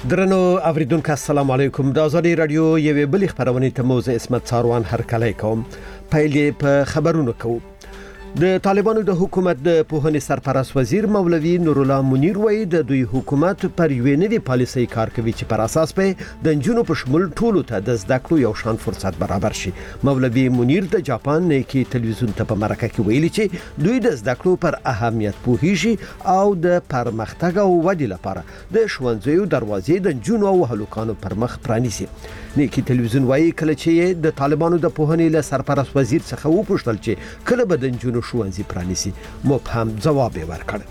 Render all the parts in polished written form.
درنو اوریدونکو السلام علیکم. د ازادي رادیو یوې بلې خبرونه ته موزه اسمت څاروان هرکلی کوم. پیلې په خبرونو کوم. د طالبانو د حکومت د پوهنې سرپرست وزیر مولوی نور الله منیر وایي د دوی حکومت پر یوې نوې پالیسۍ کار کوي چې پر اساس په د جنونو په شمول ټولو ته د زده کړو یو شان فرصت برابر شي. مولوی منیر د جاپان نیکی تلویزیون ته په مرکه کې ویلي چې دوی د زده کړو پر اهمیت پوهیږي او د پرمختګ او ودې لپاره د ښوونځیو دروازې د جنونو او هلوکانو پر مخ پرانیسي. نیکی تلویزیون وایي کله چې د طالبانو د پوهنې له سرپرست وزیر څخه وپوښتل چې کله به د جنونو ښوونځي پرانیسي، مبهم جواب ورکړ.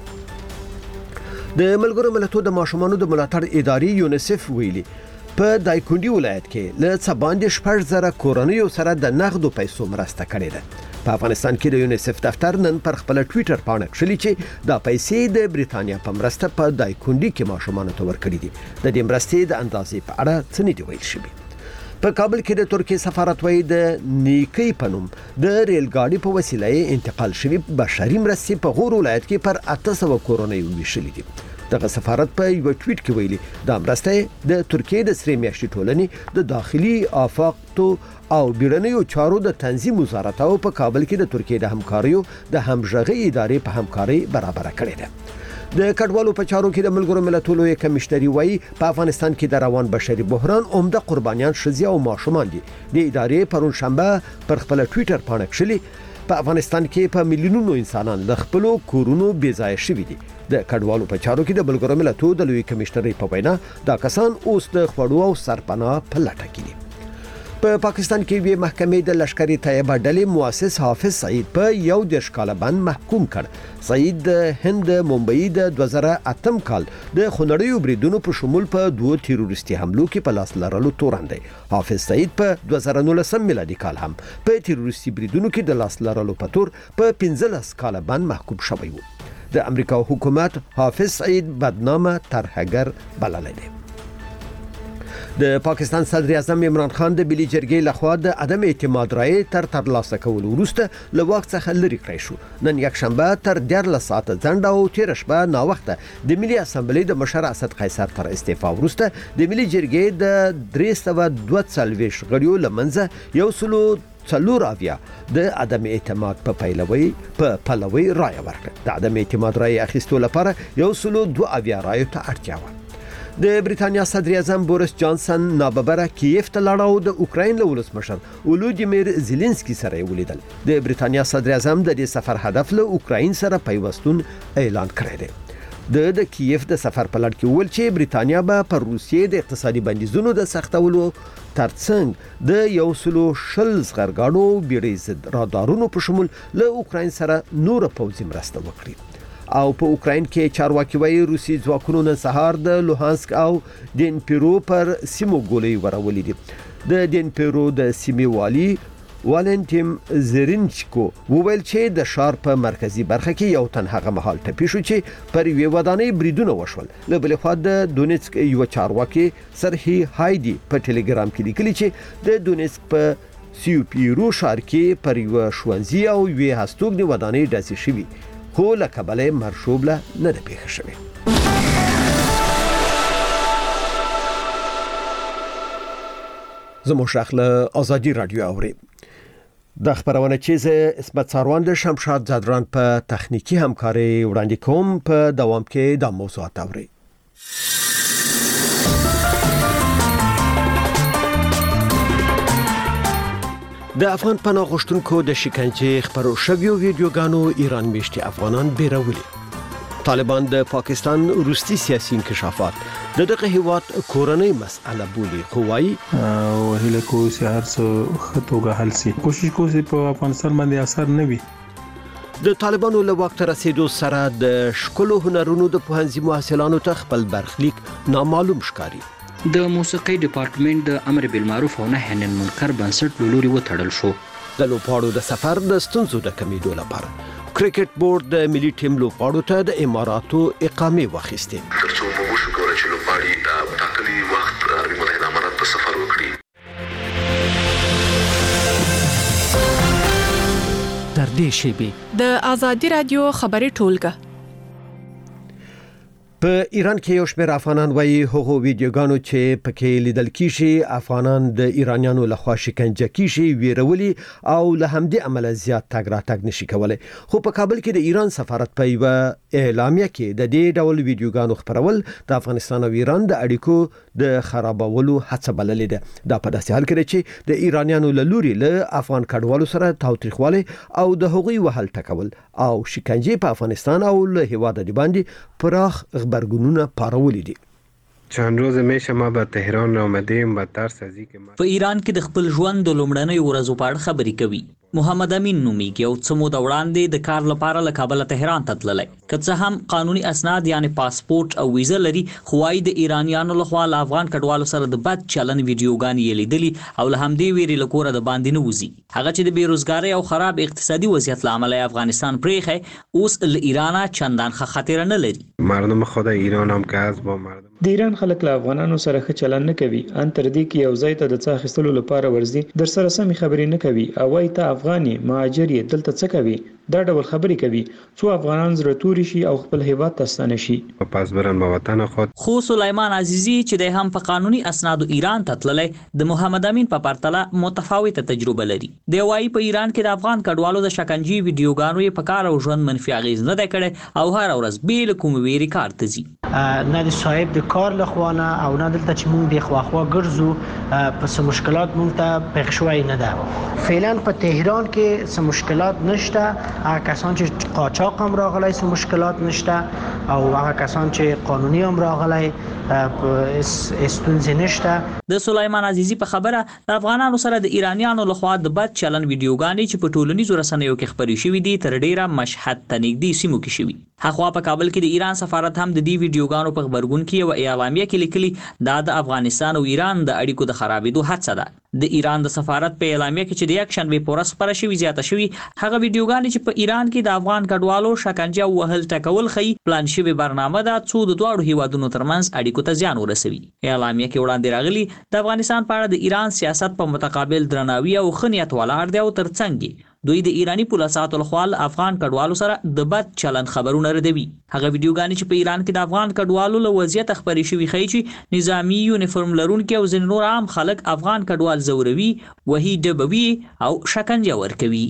د ملګرو ملتونو د ماشومانو د ملاتړ ادارې یونیسف ویلي په دایکندي ولایت کې له څه باندې 6,000 کورنیو سره د نغدو پیسو مرسته کړې ده. په افغانستان کې د یونیسف دفتر نن پر خپل ټوئیټر باندې کړلي چې دا پیسې د بریتانیا په مرسته په دایکندي کې ماشومانو ته ورکړي دي. د دې مرستې د اندازې په اړه څه نه دی ویل شوی. په کابل کې د ترکیه سفارت وایي د نیکی پنوم د ریل ګاډي په وسیله انتقال شوی بشري مرستې په غور ولایت کې پر 800 کورنیو ویشلې دي. دغه سفارت په یو ټویټ کې ویلي دا مرسته د ترکیه د سری میاشتې ټولنې د داخلي آفاق او بیړنیو چارو د تنظیم وزارت او په کابل کې د ترکیه د همکاریو د همغږي ادارې په همکاري برابر کړې ده. د کډوالو په چارو کې د ملګرو ملتونو یو کمشنري وایي په افغانستان کې د روان بشري بحران عمده قربانیان ښځې او ماشومان دي. د ادارې پرون شنبه پر خپل ټوئیټر باندې کړلي په افغانستان کې په میلیونونو انسانان د خپل کورونو بې ځای شوي دي. د کډوالو په چارو کې د ملګرو ملتونو د لوی کمشنري په وینا دا کسان اوس د خړو او سرپناه په لټه کې دي. په پاکستان کې وی محکمې د لشکري طیبه ډلې مؤسس حافظ سعید په 11 کال باندې محکوم کړ. سعید د هند ممبئی د 2008 کال د خونړیو بریدونو په شمول په 2 تیروریستي حملو کې په لاس لرلو تورن دی. حافظ سعید په 2019 میلادي کال هم په تیروریستي بریدونو کې د لاس لرلو په تور په 15 کال باندې محکوم شوی و. د امریکا حکومت حافظ سعید بدنامه ترهګر بللی دی. د پاکستان صدر اعظم عمران خان د ملي جرګې لخوا د عدم اعتماد رائے ترلاسه کولو وروسته له وخت څخه لرې کړی شو. نن یک شنبه تر 14 ساعته ځنډ او تیر شپه نا وخته د ملي اسمبلی د مشر اسد قیصر تر استعفا وروسته د ملي جرګې د 342 غړیو لمنځه یو سلو څلور اویا د عدم اعتماد په پلوي رائے ورکړه. د عدم اعتماد رائے اخیستو لپاره یو سلو 2 اویا رائے ته اړتیا و. د بریتانیا صدر اعظم بوریس جانسن ناببره کیف ته لاړ او د اوکراین له ولسمشر ولودیمیر زيلنسکي سره ولیدل. د بریتانیا صدر اعظم د دې سفر هدف له اوکراین سره پیوستون اعلان کړی دی. د کیف د سفر په لړ کې ویل چې بریتانیا به پر روسیې د اقتصادي بندیزونو د سختولو ترڅنګ د یو سلو شل زغرګاډو بیړۍ ضد رادارونو په شمول له اوکراین سره نور پوځي مرسته وکړي. او په اوکراین کې چارواکي وایي روسي ځواکونو نن سهار د لوهانسک او دنیپرو پر سیمو ګولۍ ورولې دي. د دنیپرو د سیمې والی والنټیم زرینچکو وویل چې د ښار په مرکزی برخه کې یو تن هغه مهال ټپي شو چې پر یوې ودانۍ بریدونه وشول. له بلې خوا د دونیتسک یو چارواکي سرهی هایدي په ټلګرام کې لیکلي چې د دونیتسک په سیوپیرو ښار کې پر یو ښوونځي او یوې هستوګنې ودانۍ ډزې شوي خو له کبله مرشوبله نه ده پیښه شوې. زموږ شاخله ازادي رادیو اوري. د خبرونه چې زه اسمت څاروان د شمشاد زادران په تخنیکی همکاري وړاندې کوم. په دوام کې د موضوعات اوري. د افغان پناه غوښتونکو د شکنجې خبرو شویو ویډیوګانو ایران میشتي افغانان بیرولي. طالبان د پاکستان روسي سیاسي انکشافات دغه هیواد کورنۍ مسأله بولي خو وايي هله کوي چې هر څه خطوګه حل سي. کوشش کوي په افغانستان باندې اثر نه وي. د طالبانو له وخت رسیدو سره د شکلو هنرونو د پوهنځي محصلانو ته خپل برخلیک نامعلوم ښکاري. د موسیقي ډپارټمنټ د امر بالمعروف او نهي عن المنکر بنسټ لوري وتړل شو. د لوبغاړو د سفر د ستونزو د کمیدو لپاره کرکټ بورډ د ملي ټیم لوبغاړو ته د اماراتو اقامه واخیستې. ترڅو موږ وشو کولای چې لوبغاړي د ټاکلي وخت عربي متحده امارات ته سفر وکړي. در دې شیبې د ازادي رادیو خبري ټولګه په ایران کې یو شمېر افغانان وایي هغه ویډیوګانو چې پکې لیدل کیږي افغانان د ایرانیانو لخوا شکنجه کیږي ویرولي او له همدې عمله زیات تګ راتګ نشي کولای. خو په کابل کې د ایران سفارت په یو اعلامیه کې د دې ډول ویډیوګانو خپرول د افغانستان او ایران د اړیکو د خرابولو هڅه بللې ده. دا په داسې حال کې چې د ایرانیانو له لوري له افغان کډوالو سره تاوتریخواله او د هغوی وهل ټکول او شکنجه په افغانستان او له هیواد د باندې پراخ برگونونه پارولی دي. چند روز میشه ما به تهران آمدیم و ترس از اینکه په ایران کې د خپل ژوند د لومړنۍ ورځو په اړه خبرې کوي. محمد امین نومیږي او څه موده وړاندې د کار لپاره له کابل تهران ته تللی. که څه هم قانوني اسناد یعنی پاسپورت او ویزه لري خو وايي د ایرانیانو لخوا له افغان کډوالو سره د بد چلن ویډیوګانې یې لیدلي او له همدې ویرې له کوره د باندې نه وځي. هغه چې د بیروزګارۍ او خراب اقتصادي وضعیت له امله افغانستان پرېښی اوس له ایرانه چندان ښه خاطره نه لري. مردم خود ایران هم که از با مردم د ایران خلک له افغانانو سره ښه چلند نه کوي. ان تر دې کې یو ځای ته د څه اخیستلو لپاره ورځي در سره سمې خبرې نه کوي او وايي ته افغاني مهاجر یې دلته څه کوي. دا ډول خبرې کوي څو افغانان زړه توري شي او خپل هیواد ته ستانه شي. پس برن به وطن خود. خو سلیمان عزیزی چې د هم په قانوني اسنادو ایران ته تللی د محمد امین په پرتله متفاوته تجربه لري. دی وايي په ایران کې د افغان کډوالو د شکنجې ویډیوګانو یې په کار او ژوند منفي اغیز نه دی کړی او هر ورځ بیل کوم ویری کار ته ځي. نه د صاحب د کار لخوانه او نه دلته چې مونږ د خواخوا ګرځو په څه مشکلات مونږ ته پېښ شوی نه ده. فعلا په تهران کې څه مشکلات نشته. هغه کسان چې قاچاق هم راغلی څه مشکلات نشته او هغه کسان چې قانوني هم راغلی ستونزې نشته. د سلیمان عزیزی په خبره د افغانانو سره د ایرانیانو لخوا د بد چلن ویډیوګانې چې په ټولنیزو رسنیو کې خپرې شوې دي تر ډیره مشهد ته نږدې سیمو کې شوي. هغه په کابل کې د ایران سفارت هم د دې ویډیوګانو په خبرګون کې یو اعلامیه کې لیکلي دا د افغانستان او ایران د اړیکو د خرابېدو هڅه ده. د ایران د سفارت په اعلامیه کې چې د یک شنبه په ورځ خپره شوې زیاته شوې هغه ویډیوګانې چې په ایران کې د افغان کډوالو شکنجه او وهل ټکول ښیي پلان شوې برنامه ده څو د دواړو هیوادونو ترمنځ اړیکو ته زیان ورسوي. اعلامیه کې وړاندې راغلي د افغانستان په اړه د ایران سیاست په متقابل درناوي او ښه نیت ولاړ دی او ترڅنګ دوی د ایرانی پولیسو لخوا افغان کډوالو سره د بد چلن خبرونه ردوي. هغه ویډیوګانې چې په ایران کې د افغان کډوالو له وضعیت خبرې شوي ښیي چې نظامی یونیفورم لرونکي او ځینې نور عام خلک افغان کډوال زوروي وهي ډبوي او شکنجه ورکوي.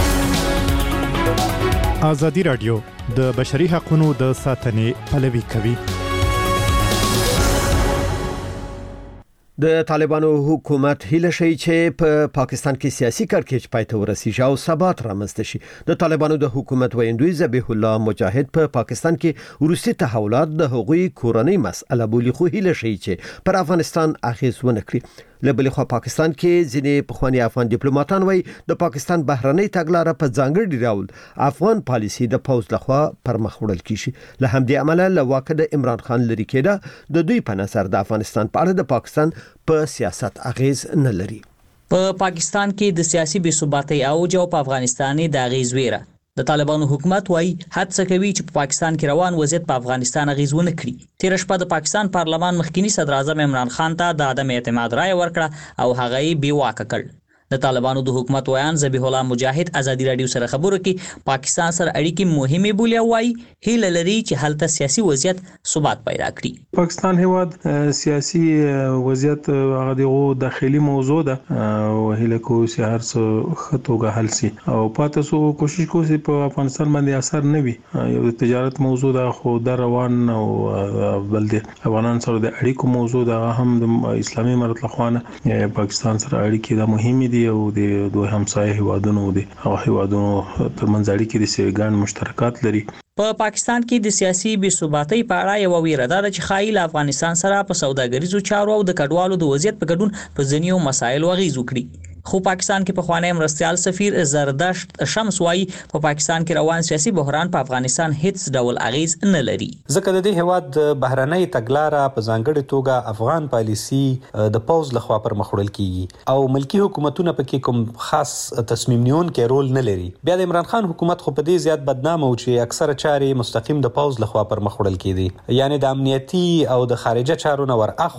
ازادي رادیو د بشري حقوقو د ساتنې پلوي کوي. د طالبانو حکومت هیله شي چې په پاکستان کې سیاسي کړکېچ پای ته ورسیږي او ثبات رامنځته شي. د طالبانو د حکومت ویندوی ذبیح الله مجاهد په پاکستان کې وروستي تحولات د هغوی کورنۍ مسأله بولي خو هیله شي چې پر افغانستان اغیز ونه کړي. لبلې خو پاکستان کې ځینې پخوانی افغان ډیپلوماټان وایي د پاکستان بهرنۍ تګلارې په ځانګړي ډول افغان پالیسي د پوز لخوا پر مخ وړل کیږي. له همدې عمله له واکه د عمران خان لري کېده د دوی په نظر د افغانستان په اړه د پاکستان په سیاست اغیز نه لري. په پاکستان کې د سیاسي بې ثباتۍ اوج او په افغانستان د اغیز ویره د طالبانو حکومت وايي هڅه کوي چې په پاکستان کې روان وضعیت په افغانستان اغیز ونه کړي. تیر شپه د پاکستان پارلمان مخکینی صدر اعظم عمران خان ته د عدم اعتماد رائے ورکړه او هغه یې بې واکه کړ. د طالبانو د حکومت ویان ذبیح الله مجاهد ازادي رادیو سره خبرو کې پاکستان سره اړیکې مهمه بولي او وايي هیله لري چې هلته سیاسي وضعیت ثبات پیدا کړي. پاکستان هیواد سیاسي وضعیت هغه دغه داخلي موضوع ده او هیله کو چې هر څه خطوګه حل سي او پاتې سو کوشش کوي په افغانستان باندې اثر نه وي. یو تجارت موضوع ده خو د روان او بل د افغانان سره د اړیکو موضوع ده هم د اسلامي امارت لخوانه پاکستان سره اړیکې د مهمه دي او د دوه همسایه هیوادونو دي او هیوادونو ترمنځ اړیکې د سیګان مشترکات لري. په پاکستان کې د سیاسي بې ثباتۍ په اړه یو ویره ده چې خایل افغانستان سره په سوداګریزو چارو او د کډوالو د وضعیت په ګډون په ځینیو مسایلو اغیز وکړي. خو پاکستان کې په خوانی مرستيال سفیر زردشت شمس وايي په پاکستان کې روان سیاسي بحران په افغانستان هیڅ ډول اغیز نه لري. ځکه د دې هواد بهرنۍ تګلارې په ځانګړي توګه افغان پالیسي د پوز لخوا پر مخ وړل کیږي او ملکی حکومتونه پکې کوم خاص تصمیم نیون کې رول نه لري. بیا د عمران خان حکومت خو په دې زیات بدنامه او چې اکثره چارې مستقیم د پوز لخوا پر مخ وړل کیدي، یعنی د امنیتي او د خارجه چارو نه ور اخوا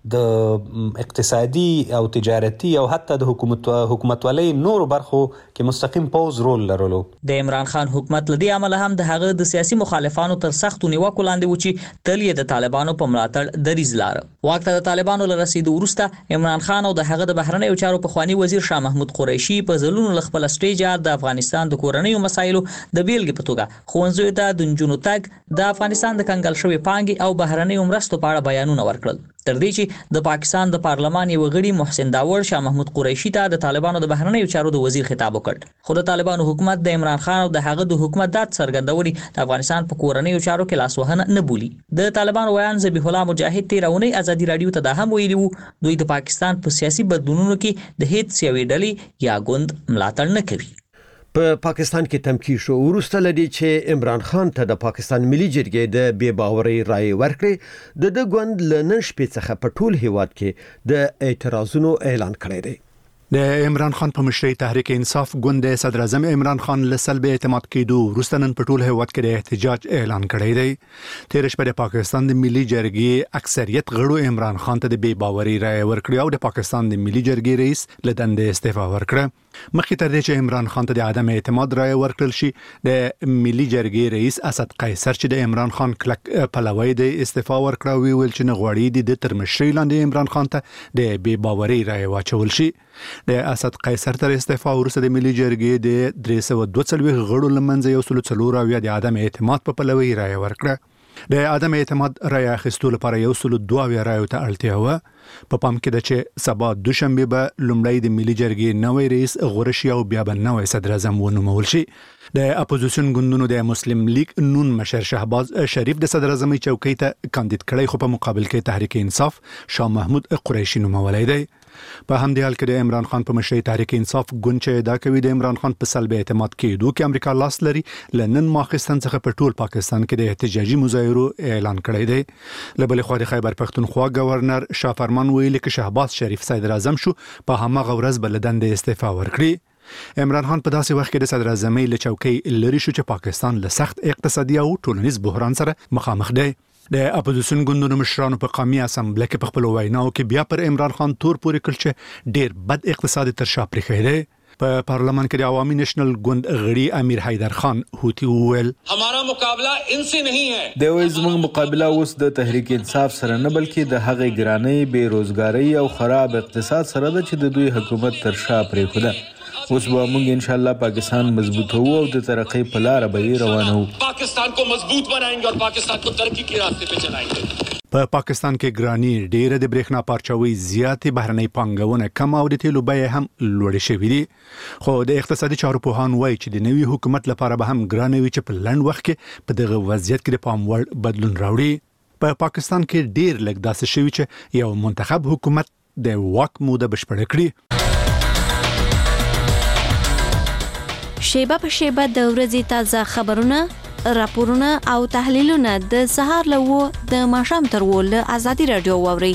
د اقتصادي او تجارتي او حتی د حکومتولۍ نور برخو کې مستقیم پوز رول لرلو. د عمران خان حکومت لدی عمل هم د هغه د سیاسي مخالفانو تر سخت نیوکو لاندې و چې تل یې د طالبانو په ملاتړ دریز لاره. وخت د طالبانو له رسیدو وروسته عمران خان او د هغه د بهرنیو چارو پخوانی وزیر شاه محمود قریشي په ځلونو ل خپل سټیج د افغانستان د کورنیو مسایلو د بیلګې په توګه ښوونځیو ته د نجونو تګ، د افغانستان د کنګل شوی پانګې او بهرنیو مرستو په اړه بیانونه ورکړل، تر دې چې د پاکستان د پارلمان یو غړي محسن داور شاه محمود قریشي ته د طالبانو د بهرنیو چارو د وزیر خطاب وکړ. خو د طالبانو حکومت د عمران خان او د هغه د حکومت د څرګندونې د افغانستان په کورنیو چارو کې لاسوهنه نه بولي. د طالبانو ویان ذبیح الله مجاهد تیرونی ازادي رادیو ته د هم ویلي وو دوی د پاکستان په سیاسي بدلونونو کې د هیڅ یوې ډلې یا ګوند ملاتړ نه کوي. په پاکستان کې تمکین شو وروسته لدی چې عمران خان ته د پاکستان ملي جرګې د بې باورۍ رائے ورکړې د ګوند لنن شپې څخه په ټول هیواد کې د اعتراضونو اعلان کړی دی. د عمران خان په مشرۍ تحریک انصاف ګوند صدر اعظم عمران خان له سلب اعتماد کېدو وروسته نن په ټول هیواد کې د احتجاج اعلان کړی دی. تیر شپه د پاکستان د ملي جرګې اکثریت غړو عمران خان ته د بې باورۍ رائے ورکړه او د پاکستان د ملي جرګې رئیس له دندې استعفا ورکړه. مخکې تر دې چې عمران خان ته د عدم اعتماد رائے ورکړل شي، د ملي جرګې رئیس اسد قیصر چې د عمران خان کلک پلوی د استعفا ورکړه ویل چې نه غواړي د تر مشرۍ لاندې عمران خان ته د بې باورۍ رائے واچول شي. د اسد قیصر تر استعفا وروسته د ملي جرګې د 342 غړو لمنځه یو 140 د عدم اعتماد په پلوی رائے ورکړه. د عدم اعتماد رائے اخیستو لپاره یو 102 رائے ته اړتیا و. په پام کې ده چې سبا دوشنبه به لومړی د ملي جرګې نوی رئیس غوړه شي او بیا به نوی صدر اعظم ونومول شي. د اپوزیشن ګوندونو د مسلم لیگ نون مشر شهباز شریف د صدر اعظمي چوکۍ ته کاندید کړی، خو په مقابل کې تحریک انصاف شاه محمود قریشي نومولی دی. په همدې حال کې د عمران خان په مشرۍ تحریک انصاف ګوند چې ادعا کوي د عمران خان په سلب اعتماد کېدو کې امریکا لاس لري، لنن ماخستان څخه په ټول پاکستان کې د احتجاجي مظاهرو اعلان کړی دی. له بلې خوا د خیبر پښتونخوا گورنر شاه فرمان ویلي چې شهباز شریف صدر اعظم شو په هماغه ورځ بل دندې استعفا ورکړي. عمران خان په داسې وخت کې د صدر اعظمۍ له چوکۍ لري شو چې پاکستان له سخت اقتصادي او ټولنیز بحران سره مخامخ دی. د اپوزیشن ګوندونو مشرانو په قومي اسامبله کې په خپل ویناو کې بیا پر عمران خان تور پورې کړ چې ډیر بد اقتصادي تر شا پرېښی دی. په پارلمان کې د عوامي نېشنل ګوند غړي امیر حیدر خان هوتی وویل हमारा मुकाबला इनसे नहीं है. د زموږ مقابله اوس د تحریک انصاف سره نه بلکې د هغې ګرانۍ، بیروزګارۍ او خراب اقتصاد سره ده چې د دوی حکومت تر شا پرېښوده. اوس به موږ ان شاء الله پاکستان مضبوطو او د ترقۍ په لار به روانو. पाकिस्तान को मजबूत बनाएंगे और पाकिस्तान को तरक्की के रास्ते पे चलाएंगे. په پاکستان کې ګرانی ډیره د برېښنا پارچوي زیاتې بهرنۍ پانګونه کم او د تیلو بیې هم لوړې شوې دي. خو د اقتصادي چارو پوهان وایي چې د نوي حکومت لپاره به هم ګرانه وي چې په لنډ وخت کې په دغه وضعیت کې د پام وړ بدلون راوړي. په پاکستان کې ډیر لږ داسې شوي چې یو منتخب حکومت د واک موده بشپړه کړي. شیبه په شیبه د ورځې تازه خبرونه، راپورونه او تحلیلونه د سهار له د ماښام تر له ازادي رادیو واوري.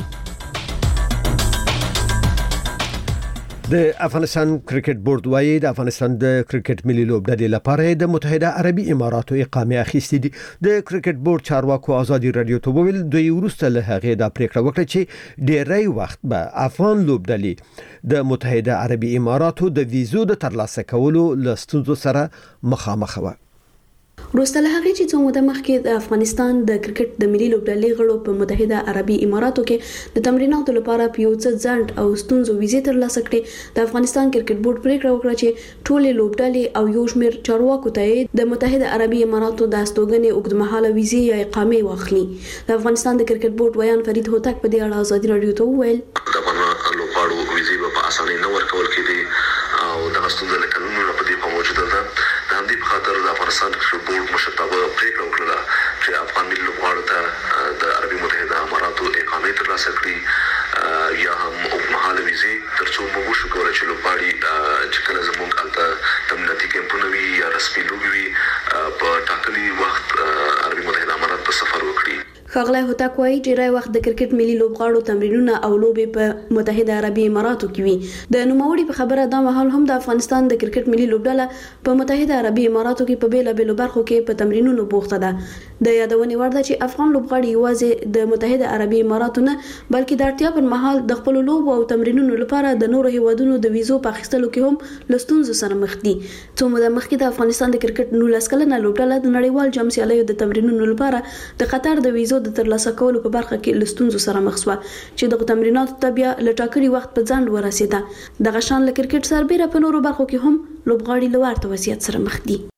د افغانستان کرکټ بورډ وايي د افغانستان د کرکټ ملي لوبډلې لپاره د متحده عربي اماراتو اقامه اخیستې دي. د کرکټ بورډ چارواکو ازادي رادیو ته وویل دوی ورسته له هغه د پریکړه وکړه چې ډیری وخت به افغان لوبډلې د متحده عربي اماراتو د ویزو د ترلاسه کولو له ستونزو سره مخامخ وي. وروسته له هغې چې څو موده مخکې د افغانستان د کرکټ د ملي لوبډلې غړو په متحده عربي اماراتو کې د تمریناتو لپاره په یو څه ځنډ او ستونزو ویزې ترلاسه کړې، د افغانستان کرکټ بورډ پریکړه وکړه چې ټولې لوبډلې او یو شمېر چارواکو ته د متحده عربي اماراتو د استوګنې اوږدمهاله ویزې یا اقامې واخلي. د افغانستان د کرکټ بورډ ویان فرید هوتک په دې اړه ازادي رادیو ته وویل د افغان لوبغاړو ویزې په اسانۍ نه ورکول کېدې او دغه ستونزه له قانونونو په دې په موجوده ده. د همدې په خاطر د افغانستان کرکټ بورډ مشرتابه پریکړه وکړه چې افغان ملي لوبغاړو ته د عربي متحده اماراتو اقامې ترلاسه کړي یا هم اوږدمهاله ویزې تر څو موږ وشو کولی چې لوبغاړي چې کله زموږ هلته تمریناتي کیمپونه وي یا رسمي لوبې وي په ټاکلي وخت عربي متحده امارات ته سفر وکړي. ښاغلی هوتک وایي ډیری وخت د کرکټ ملي لوبغاړو تمرینونه او لوبې په متحده عربي اماراتو کې وي. د نوموړي په خبره دا مهال هم د افغانستان د کرکټ ملي لوبډله په متحده عربي اماراتو کې په بیلابېلو برخو کې په تمرینونو بوخته ده. د یادونې وړ ده چې افغان لوبغاړي یوازې د متحده عربي اماراتو نه بلکې د اړتیا پر مهال د خپل لوبو او تمرینونو لپاره د نورو هیوادونو د ویزو په اخیستلو کې هم له ستونزو سره مخ دي. څو موده مخکې د افغانستان د کرکټ 19 کلنه لوبډله د نړیوال جام سیالیو د تمرینونو لپاره د قطر د ویزو د ترلاسه کولو په برخه کې له ستونزو سره مخ شوه چې د تمریناتو ته بیا له ټاکلي وخت په ځنډ ورسېده. دغه شان له کرکټ سربېره په نورو برخو کې هم لوبغاړي له ورته وضعیت سره مخ دي.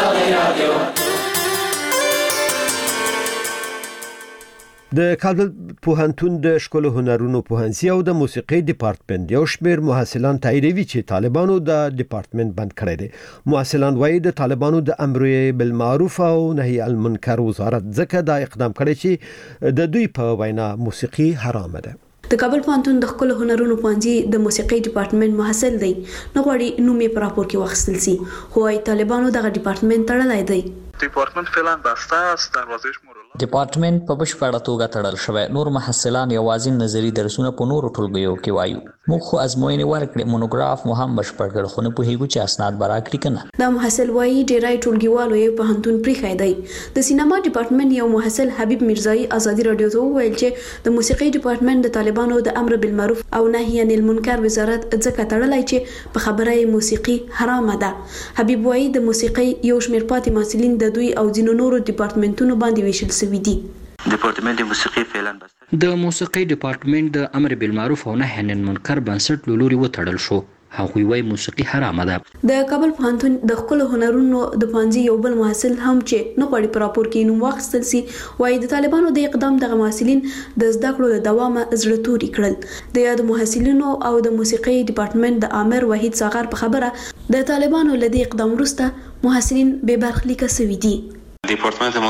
د کابل پوهنتون د ښکلو هنرونو پوهنځي او د موسیقي ډپارټمنټ یو شمېر محصلان تاییدوي چې طالبانو د ډپارټمنټ بند کړی دی. محصلان وایي د طالبانو د امر بالمعروف او نهي عن المنکر وزارت ځکه دا اقدام کړی چې د دوی په وینا موسیقي حرام ده. د کابل پوهنتون د ښکلو هنرونو پوهنځي د موسیقي ډپارټمنټ محصل دی. نو غواړي نوم یې په راپور کې واخیستل سي. خو وايي طالبانو دغه ډپارټمنټ تړلی دی. ډپارټمنټ فعلا بسته است، دروازه‌اش ډپارټمنټ په بشپړه توګه تړل شوی. نور محصلان یوازې نظری درسونه په نورو ټولګیو کې وایو. موږ خو ازموینې ورکړې، مونوګراف مو هم بشپړ کړ، خو نه پوهیږو چې اسناد به راکړي که نه. دا محصل وایي ډیری ټولګیوالو یې پوهنتون پریښی دی. د سینما ډپارټمنټ یو محصل حبیب میرزایی ازادي رادیو ته وویل چې د موسیقي ډپارټمنټ د طالبانو د امر بالمعروف او نهي عن المنکر وزارت ځکه تړلی چې په خبره یې موسیقي حرامه ده. حبیب وایي د موسیقي یو شمېر پاتې محصلین د دوی او ځینو نورو ډپارټمنټونو باندې ویشل شوي دي. ډپارټمنټ موسیقي فعلا بسته. د موسیقي ډپارټمنټ د امر بالمعروف او نهي عن المنکر بنسټ لوري وتړل شو. هغوی وایي موسیقي حرامه ده. د کابل پوهنتون د ښکلو هنرونو د پوهنځي یو بل محصل هم چې نه غواړي په راپور کې نوم واخیستل سي وایي د طالبانو د اقدام دغه محصلین د زده کړو له دوامه زړه توري کړل. د یاد محصلینو او د موسیقي ډپارټمنټ د امر وحید ساغر په خبره د طالبانو له دې اقدام وروسته محصلین بې برخلیکه شوي دي. ډپارټمنټ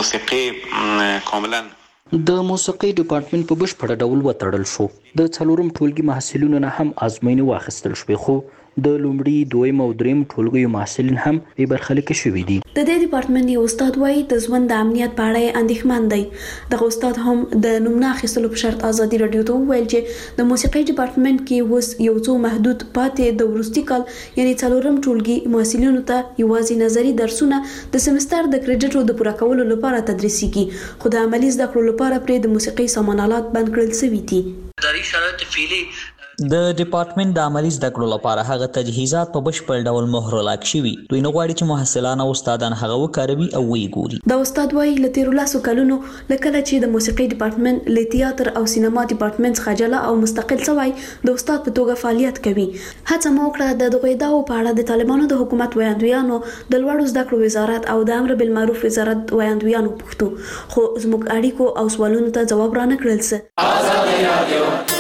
موسیقي کاملا د موسیقي ډپارټمنټ په بشپړه ډول وتړل شو. د څلورم ټولګي محصلینو نه هم ازموینې واخیستل شوې، خو د لومړي، دویم او دریم ټولګیو محصلین هم بې برخلیکه شوي دي. د دې ډپارټمنټ یو استاد وایي د ژوند د امنیت په اړه یې اندېښمن دی. دغه استاد هم د نوم نه اخیستلو په شرط ازادي رادیو ته وویل چې د موسیقي ډپارټمنټ کې اوس یو څو محدود پاتې د وروستي کال یعنې څلورم ټولګي محصلینو ته یوازې نظري درسونه د سمستر د کریډټو د پوره کولو لپاره تدریسیږي، خو د عملي زده کړو لپاره پرې د موسیقي سامان آلات بند کړل شوي دي. د ډپارټمنټ د عملي زده کړو لپاره هغه تجهیزات په بشپړ ډول مهر لاک شوي. دوی نه غواړي چې محصلان او استادان هغه وکاروي او ویې ګوري. دا استاد وایي له تیرو 10 کلونو له کله چې د موسیقي ډپارټمنټ له تیاتر او سینما ډپارټمنټ څخه جلا او مستقل شوی د استاد په توګه فعالیت کوي. هڅه مو وکړه د دغه ادعاو په اړه د طالبانو د حکومت ویاندویانو، د لوړو زده کړو وزارت او د امر بالمعروف وزارت ویاندویانو پوښتو، خو زموږ اړیکو او سوالونو ته جواب رانه کړل څه.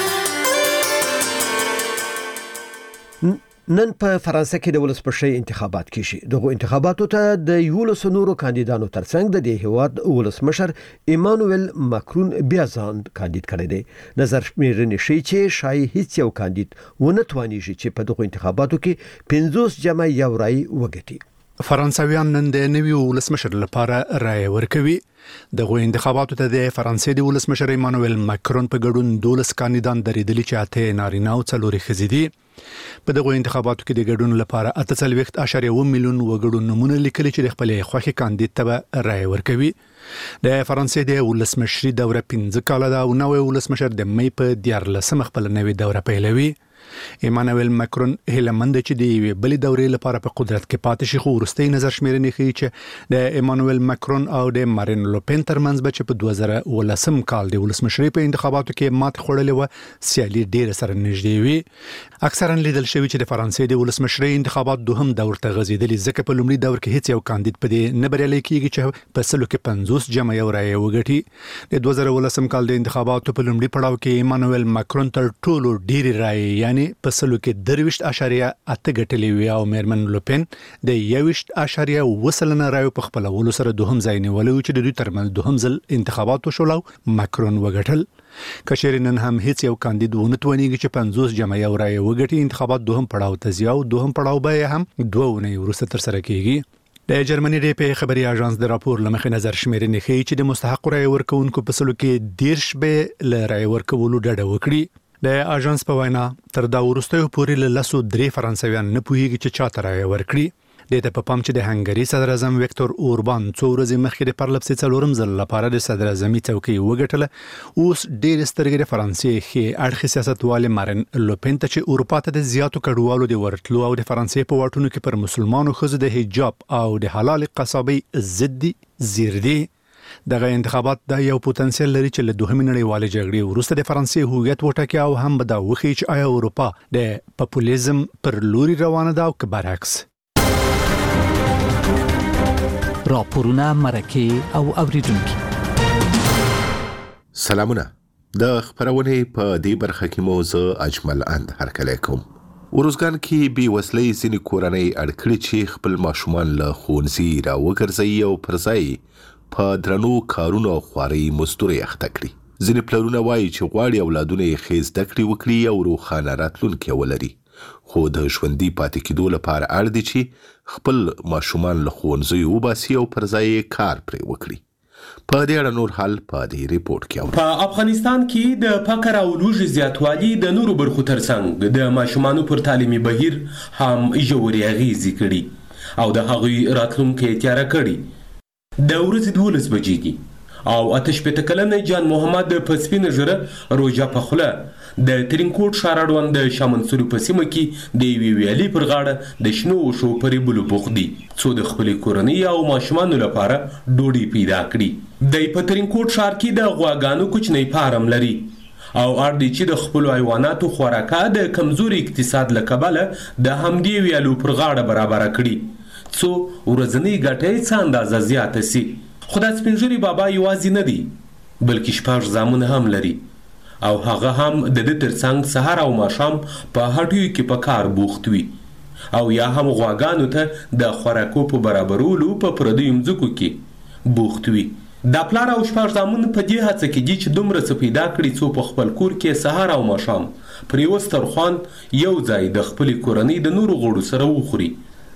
نن په فرانسه کې د ولسمشرۍ انتخابات کیږي. دغه انتخاباتو ته د 11 نورو کاندیدانو ترڅنګ د دې هیواد ولسمشر ایمانوئل ماکرون بیا ځان کاندید کړی دی. نظر شمیرنې ښیي چې شاید هیڅ یو کاندید ونه توانیږي چې په دغه انتخاباتو کې 50 جمع یو رای وګټي. فرانسویان نن د نوي ولسمشر لپاره رای ورکوي. دغه انتخاباتو ته د فرانسې د ولسمشر ایمانوئل ماکرون په ګډون 12 کاندیدان درېدلي چې 8 نارینه او 4 ښځې دي. په دغه انتخاباتو کې د ګډون لپاره 48.1 میلیون وګړو نمونه لیکلي چې د خپل خوښي کاندید ته رای ورکوي. د فرانسې د ولسمشري دوره 15 کاله ده او نوی ولسمشر د مې په 14 خپل نوې دوره پیلوي. ایمانوئل ماکرون هیله مند چې د یوې بلې دورې لپاره په قدرت کې پاتې شي، خو وروستۍ نظر شمیرنې ښیي چې د ایمانوئل ماکرون او د مارین لوپن ترمنځ به چې په 2019 کال د ولسمشرۍ په انتخاباتو کې ماتې خوړلې وه، سیالي ډېره سره نږدې وي. اکثرا لیدل شوي چې د فرانسې د ولسمشرۍ انتخابات دوهم دور ته غځېدلي، ځکه په لومړي دور کې هیڅ یو کاندید په دې نه بریالی کیږي چې په سلو کې 50 جمع یو رای وګټي. د 2019 کال د انتخاباتو په لومړي پړاو کې ایمانوئل ماکرون تر ټولو ډېرې رای یعنی په سلو کې 23.8 ګټلې وي او میرمن لوپن د 21.7 رایو په خپلولو سره دوهم ځای نیولی و چې د دوی ترمنځ دوهم ځل انتخابات وشول او ماکرون وګټل. کچېرې نن هم هیڅ یو کاندید ونه توانیږي چې 50 جمع یو رای وګټي، انتخابات دوهم پړاو ته ځي او دوهم پړاو به هم 2 اونۍ وروسته ترسره کیږي. د جرمني ریپې خبري اژانس د راپور لمخې نظر شمیرنې ښیي چې د مستحق رای ورکوونکو په سلو کې 10 به ل رای ورکولو ډډه وکړي. د اژانس په وینا تر دا وروسته پورې له 3 فرانسویان نه پوهیږي چې چاته رای ورکړي. د ته په پام چې د هنګري صدر اعظم ویکتور اوربان څو ورځې مخکې د پرلپسې څلورم ځل لپاره د صدر اعظمي څوکۍ وګټله، اوس ډېر سترګې د فرانسې ښې اړخي سیاستوال مارین لوپن ته چې اروپا ته د زیاتو کډوالو د ورتلو او د فرانسې په واټونو کې پر مسلمانو ښځو د حجاب او د حلال قصابۍ ضد زیر دي. دغه انتخابات د یو پوتنسیل لري چې له دوهمې نړیوالې جګړې وروسته د فرانسې هویت وټاکي او هم به دا وښیي چې آیا اروپا د پاپولیزم پر لوري روانه ده او که برعکس. راپورونه، مرکه او اوریدونکو سلامونه. د خبرونې په دې برخه کې موضوع اجمل اند هرکلی کوم. ورزګان کې بې وسلې ځینې کورنۍ اړکړي چې خپل ماشومان له ښوونځي راوګرځوي او پر ځای په درنو کارونو او خوارۍ مزدورۍ اخته کړي. ځینې پلرونه وایي چې غواړي اولادونه یې ښې زده کړې وکړي او روښانه راتلونکی ولري، خو د ژوندي پاتې کېدو لپاره اړ دي چې خپل ماشومان له ښوونځیو وباسي او پر ځای یې کار پرې وکړي. په دې اړه نور حال په دې ریپورت کې. په افغانستان کې د فقر او لوږې زیاتوالی د نورو برخو ترڅنګ د ماشومانو پر تعلیمي بهیر هم ژورې اغېزې کړي او د هغوی راتلونکی تیاره کړي. د ورځې 12 بجې دي او 88 کلنه جان محمد په سپینه ژیره روژه په خوله د ترینکوټ ښار اړوند د شاه منصور په سیمه کې د یوې ویالې پر غاړه د شنو وښو په ریبلو بوخت دي څو د خپلې کورنۍ او ماشومانو لپاره ډوډۍ پیدا کړي. دی په ترینکوټ ښار کې د غواګانو کوچنی فارم لري او اړ دی چې د خپلو حیواناتو خوراکه د کمزوري اقتصاد له کبله د همدې ویالو پر غاړه برابره کړي څو ورځنۍ ګټه یې څه اندازه زیاته سي. خو دا سپین ږیري بابا یوازې نه دی بلکې 6 زامن هم لري او هغه هم د دې ترڅنګ سهار او ماښام په هټیو کې په کار بوخت وي او یا هم غواګانو ته د خوراکو په برابرولو په پردیو مځکو کې بوخت وي. دا پلار او 6 زامن په دې هڅه کې دي چې دومره څه پیدا کړي څو په خپل کور کې سهار او ماښام پر یو سترخوان یو ځای د خپلې کورنۍ د نورو غړو سره وخوري.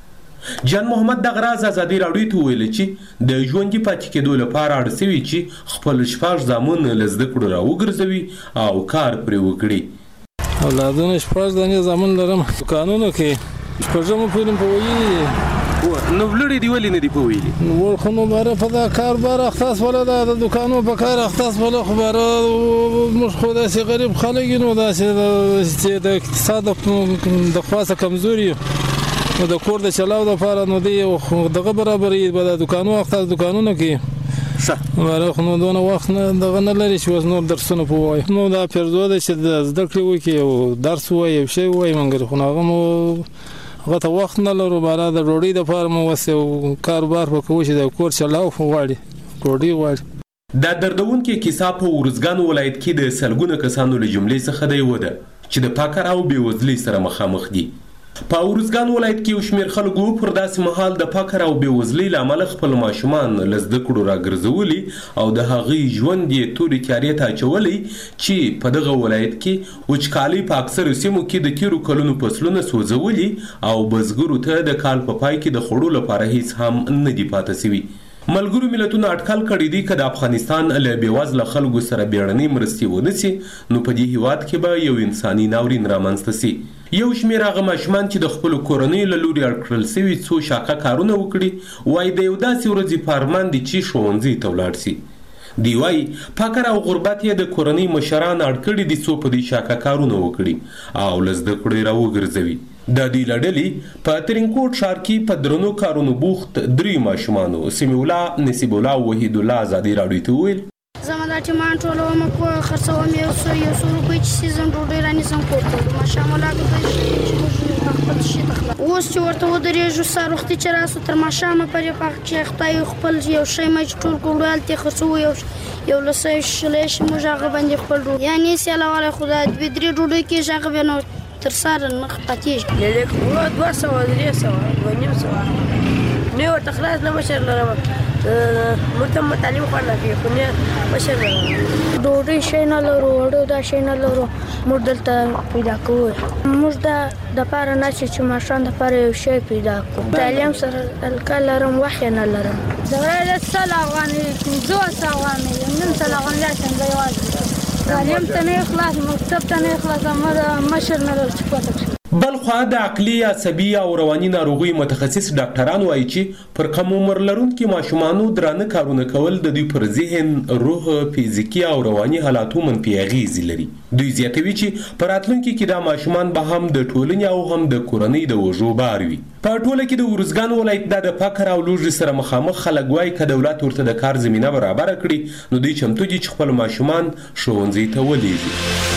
جان محمد دغه راز ازادي راډیو ته ویل چې د ژوندي پاتې کېدو لپاره اړ شوي چې خپل 6 زامن له زده کړو راوګرځوي او کار پرې وکړي. اولادونه 6 دانې زامن لرم. دکانونو کې 6 پورې په ویلي نو ولړې دی ولې نه دی په ویلي نو خو نو باره په دا کار بار اختصاص ولا د دکانو په کار اختصاص ولا خو باره موږ خو داسې غریب خلک نو داسې د اقتصاد د خاصه کمزوري نو د کور د چلاو لپاره نو دی دغه برابرې به د دکانو اختصاص دکانونو کې شه خو نو دونه وخت نه دغه نه لري چې اوس نور درسونه په وایي نو دا پرځو ده چې د زده کړې وکړي او درس وایي یو شی وایي مګر خو هغه مو هغه ته وخت نه لرو باره د ډوډۍ دپاره مو اوس یو کاروبار به کوو چې د کور چلاو خو غواړي ډوډۍ غواړي. دا دردونکې کیسه په ارزګان ولایت کې د سلګونه کسانو له جملې څخه دی وده چې د فقر او بېوزلۍ سره مخامخ دي. په ارزګان ولایت کې یو شمېر خلکو پر داسې مهال د فقر او بېوزلۍ له امله خپل ماشومان له زده کړو راګرځولي او د هغوی ژوند یې تورې تیارې ته اچولی چې په دغه ولایت کې وچکالۍ په اکثرو سیمو کې د تېرو کلونو فصلونه سوځولي او بزګرو ته د کال په پای کې د خوړو لپاره هیڅ هم نه دي پاته سوي. ملګرو ملتونو اټکل کړی دی که د افغانستان له بېوزله خلکو سره بیړنۍ مرستې ونه سي نو په دې هیواد کې به یو انساني ناورین رامنځته سي. یو شمېر هغه ماشومان چې د خپلو کورنیو له لوري اړکړل سوي څو شاقه کارونه وکړي وایي د یو داسې ورځې په ارمان دي چې ښوونځي ته ولاړ سي. دی وایي فقر او غربت یې د کورنۍ مشران اړ کړي دي څو په دې شاقه کارونه وکړي او له زده کړو یې راوګرځوي. د دې له ډلې په ترینکوټ ښار کې په درنو کارونو بوخت 3 ماشومانو سمیع الله، نصیب الله او وحید الله ازادي راډیو ته وویل زما دا ټیمان ټولوم کو خرڅوم یو څو روپۍ چې سیزن ډوډۍ رانیسم کور ته ماشام الله چې خپل شي تخلا اوس چې ورته ودرېږو سهار وختي چې راسو تر ماښامه پرې پاک چې خدای خپل یو شی مې ټول کړو هلته خرڅو یو لسه شلې شي موږ هغه باندې خپل ډوډۍ یعنی سیاله والا خدای 2-3 ډوډۍ کې هغه به نو تر سهار نه پاتېږي لیک 200 300 200 نه ورته خلاص نه مشر لرم موږ ته تعلیم خو نه کوي خو نه مشر ډوډۍ شي نه لرو وړو دا شي نه لرو موږ دلته پیدا کوو موږ د پاره نه چې ماشوم د پاره یو شی پیدا کوو تعلیم سره الکل لرم وخت نه لرم زه سل افغاني 200 افغاني نن سل افغاني څنګه یوازې تعلیم ته نه خلاص مکتب ته نه خلاص امر مشر نه لري چې پاتې بلخوا د عقلي عصبي او رواني ناروغي متخصص ډاکټران وایي چې پر کم عمر لرونکو ماشومانو درانه کارونه کول د دوی پر ذهن روح فزیکی او رواني حالاتو منفي اغیز لري دوی زیاتوي چې پر راتلونکي کې دا ماشومان به هم د ټولنې او هم د کورنۍ د وژو بار وي په ټوله کې د ورزګان ولایت د فقر او لوږې سره مخامخ خلک وایي که دولت ورته د کار زمینه برابر کړي نو دوی چمتو دي چې خپل ماشومان ښوونځي ته ولېږي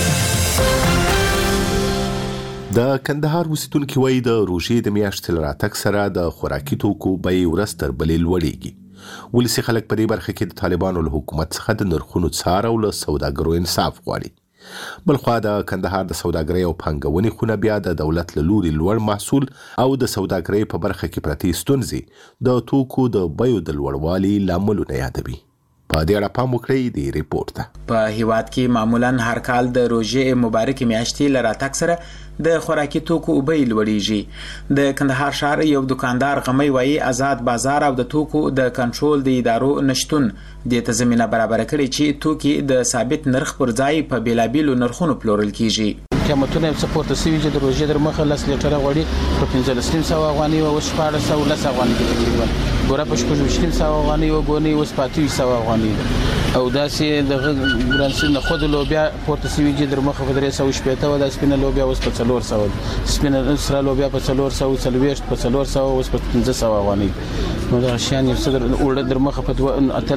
د کندهار اوسیدونکو وایي د روژې د میاشتې له راتګ سره د خوراکي توکو بیې ورځ تر بلې لوړېږي ولسي خلک په دې برخه کې د طالبانو له حکومت څخه د نرخونو څار او له سوداګرو انصاف غواړي بلخوا د کندهار د سوداګرۍ او پانګونې خونه بیا د دولت له لوري لوړ محصول او د سوداګرۍ په برخه کې پرتې ستونزې د توکو د بیو د لوړوالي لاملونه یادوي په دې اړه پام وکړئ د ریپورت ته په هیواد کې معمولا هر کال د روژې مبارکې میاشتې له راتګ سره د خوراکي توکو بیې لوړېږي د کندهار ښار یو دکاندار غمی وایي آزاد بازار او د توکو د کنټرول د ادارو نشتون د ته زمينه برابر کړي چې توکي د ثابت نرخ پر ځای په بیلابیلو نرخونو پلورل کیږي قیمتونه سپورت سوي چې د روژې در مخه لس لیټره غوړي په 1500 افغاني او 1400 افغاني تقریبا ګوره په 1500 افغاني او ګونی اوس 500 افغاني او داسې د ګرانسي نه خود لوبیا پورت سوي چې در مخه په 300 او د سپینه لوبیا اوس په 400 سپینه سره لوبیا په 400 په 400 اوس په 1500 افغاني نو دا شان یو صدر اور در مخه په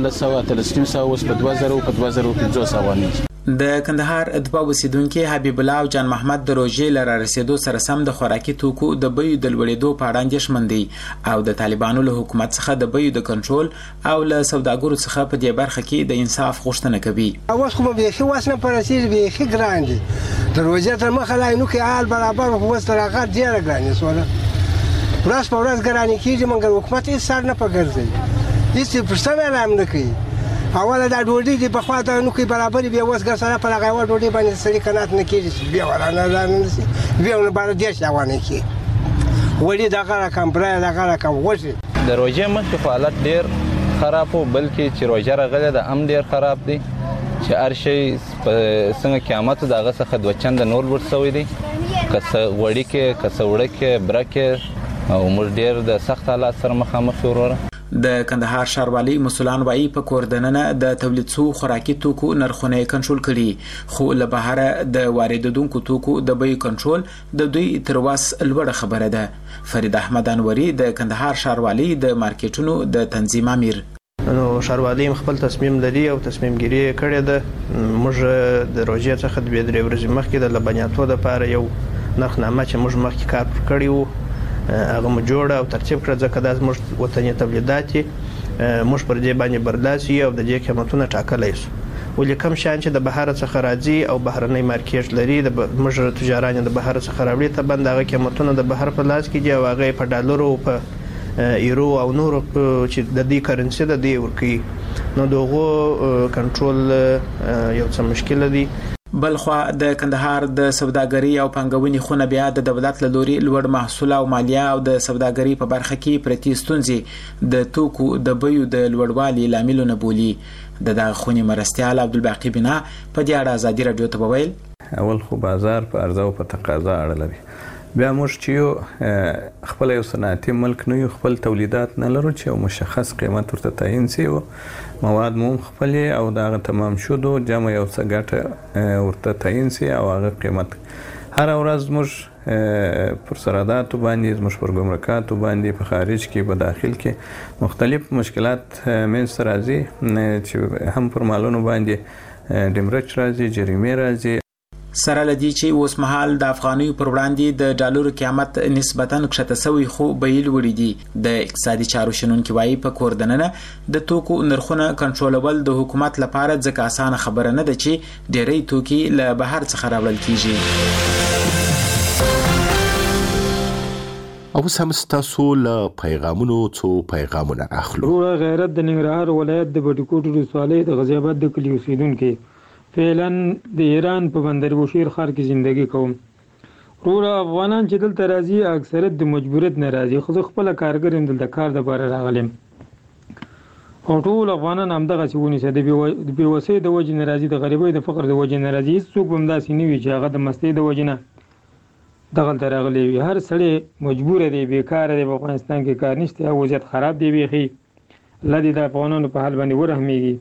300 اوس په 2000 په 2500 افغاني د کندهار ادبا وسیدونکو حبیب الله او جان محمد د روژې لره رسیدو سره سم د خوراکي توکو د بیو د لوړېدو په اړه اندېښمن دي او د طالبانو له حکومت څخه د بیو د کنټرول او له سوداګرو څخه په دې برخه کې د انصاف غوښتنه کوي اوس خو به شي واسنه پرسیز به خي ګران دي د روژې تر مخه لا نو کې حال برابر خو وس تر هغه ډیر ګران سوله پراس په ورځ ګران کیږي مګر حکومت یې سر نه پګرځي هیڅ پرسمه اعلان نه کوي اوله دا ډوډۍ دی په خوا ته نو کې برابر بیا وس ګر سره په هغه ډوډۍ باندې سړي کنات نه کیږي بیا ولا نه بیا نه بار دې شاوانه کی وړي دا غره کم برای دا غره کم وځي د روژې مخکې حالت ډیر خراب وو بلکې چې روژه راغله د ام ډیر خراب دی چې هر شی څنګه قیامت دغه څخه دوه چنده نور ورسوي دي کسه وړي کې کسه وړه کې برکه او موږ ډیر د سخت حالات سره مخامخ یو وروره د کندهار ښاروالۍ مسولان وایي په کوردننه د تولید شو خوراکي توکو نرخونه کنټرول کړي خو له بهر د واردونکو توکو د بیو کنټرول د دوی تر واس لوړه خبره ده فرید احمد انوري د کندهار ښاروالۍ د مارکیټونو د تنظیم امیر نو ښاروالۍ خپل تصمیم لري او تصمیم ګیری کړی ده موږ د روژې څخه د بدري ورځې مخکې د لبنیاتو لپاره یو نرخنامه چې موږ مخکې کار کړی وو هغه مو جوړ او ترتیب کړ ځکه دا زموږ وطني تولیدات موږ پر دې باندې برداشت او د دې قیمتونه ټاکلای شو ولې کم شان چې د بهر څخه راځي او بهرنۍ مارکیټ لري د موږ تجاران د بهر څخه راوړي ته بند هغه قیمتونه د بهر په لاس کې دي او هغه په ډالرو په یورو او نور چې د دې کرنسي د دې ورکی نو دغه کنټرول یو څه مشکل دي بلخوا د کندهار د سوداګرۍ او پانګونې خونه بیا د دولت له لوري لوړ محصول او مالیه او د سوداګرۍ په برخه کې پرتې ستونزې د توکو د بیو د لوړوالي لاملونه بولي د خونې مرستيال عبدالباقی بنا په دې اړه ازادي رادیو ته وویل اول خو بازار په عرضه او په تقاضا اړه لري بیا موږ چې خپل یو صنعتي ملک نه یو خپل تولیدات نه لرو چې یو مشخص قیمت ورته تعیین شي او مواد مو خپل او دا تمام شو دو جمع یو څه ګټه ورته تعیین شي او هغه قیمت هر ورځ موږ پر سرادات باندې موږ پر ګمرکات باندې په خارج کې په داخل کې مختلف مشکلات منځ راځي چې هم پر مالونو باندې ډیمرچ راځي جریمه راځي سره لدی چې اوس مهال د افغاني پر وړاندې د ډالر قیمت نسبتاً کښته شوی خو بیل وړي دي د اقتصادي چارو شنونکو وايي په کوردننه د توکو نرخونه کنټرولول د حکومت لپاره ځکه اسانه خبره نه ده چې ډېری توکي له بهر څخه راوړل کیږي او سم تاسو له پیغامونو څو پیغامونه اخلو. غیرت د ننګرهار ولایت د بټکوټ ولسوالۍ د غزي آباد د کلی اوسیدونکو فعلا د ایران په بندر بوشیر ښار کې ژوندۍ کوم. افغانان چې دلته راځي اکثریت د مجبوریت نه راځي، خو خپل کارګر هم دلته کار د بار راغلم. او ټول افغانان هم دغه څونه چې د بیوسۍ د وجې نه راځي، د غریبۍ د فقر د وجې نه راځي. څوک هم داسې نه وي چې هغه د مستۍ د وجې نه دغلته راغلی وي. هر سړی مجبور دی، بیکاره دی، په افغانستان کې کار نشته، وضعیت خراب دی بیخي. الله دې د افغانانو په حال باندې ورحمېږي.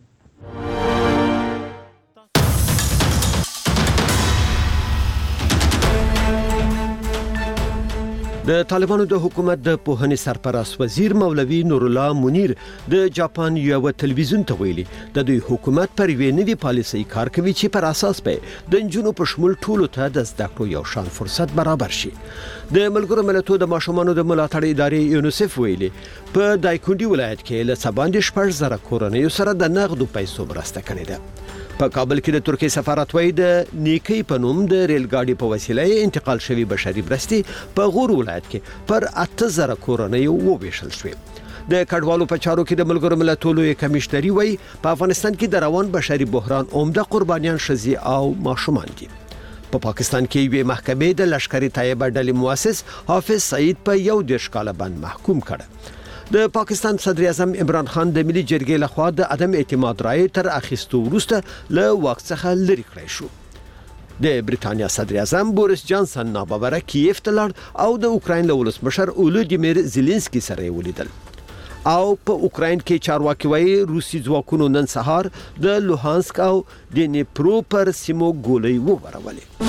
د طالبانو د حکومت د پوهنې سرپرست وزیر مولوي نور الله منیر د جاپان یو تلویزیون ته ویلي د دوی حکومت پر یوې نوې پالیسۍ کار کوي چې پر اساس به د نجونو په شمول ټولو ته د زده کړو یو شان فرصت برابر شي. د ملګرو ملتونو د ماشومانو د ملاتړ ادارې یونیسف ویلي په دایکندي ولایت کې له 7.5 کورنیو سره د نغدو پیسو مرسته کړې ده. په کابل کې د ترکیه سفارت وایي د نیکی په نوم د ریل ګاډي په وسیله انتقال شوی بشري مرستې په غور ولایت کې پر 8000 کورنیو وویشل شوې. د کډوالو په چارو کې د ملګرو ملتونو کمشنري وایي په افغانستان کې د روان بشري بحران عمده قربانیان ښځې او ماشومان دي. په پاکستان کې یوې محکمې د لشکري طیبه ډلې مؤسس حافظ سعید په 11 کال باندې محکوم کړ. د پاکستان صدر اعظم عمران خان د ملي جرګې لخوا د عدم اعتماد رائے تر اخیستو وروسته له واک څخه لرې کړی شو. د بریټانیا صدر اعظم بوریس جانسن ناببره کیف ته لاړ او د اوکراین له ولسمشر اولودیمیر زيلنسکي سره ولیدل. او په اوکراین کې چارواکي وایي روسي ځواکونو نن سهار د لوهانسک او د نیپرو پر سیمو ګولۍ وورولې.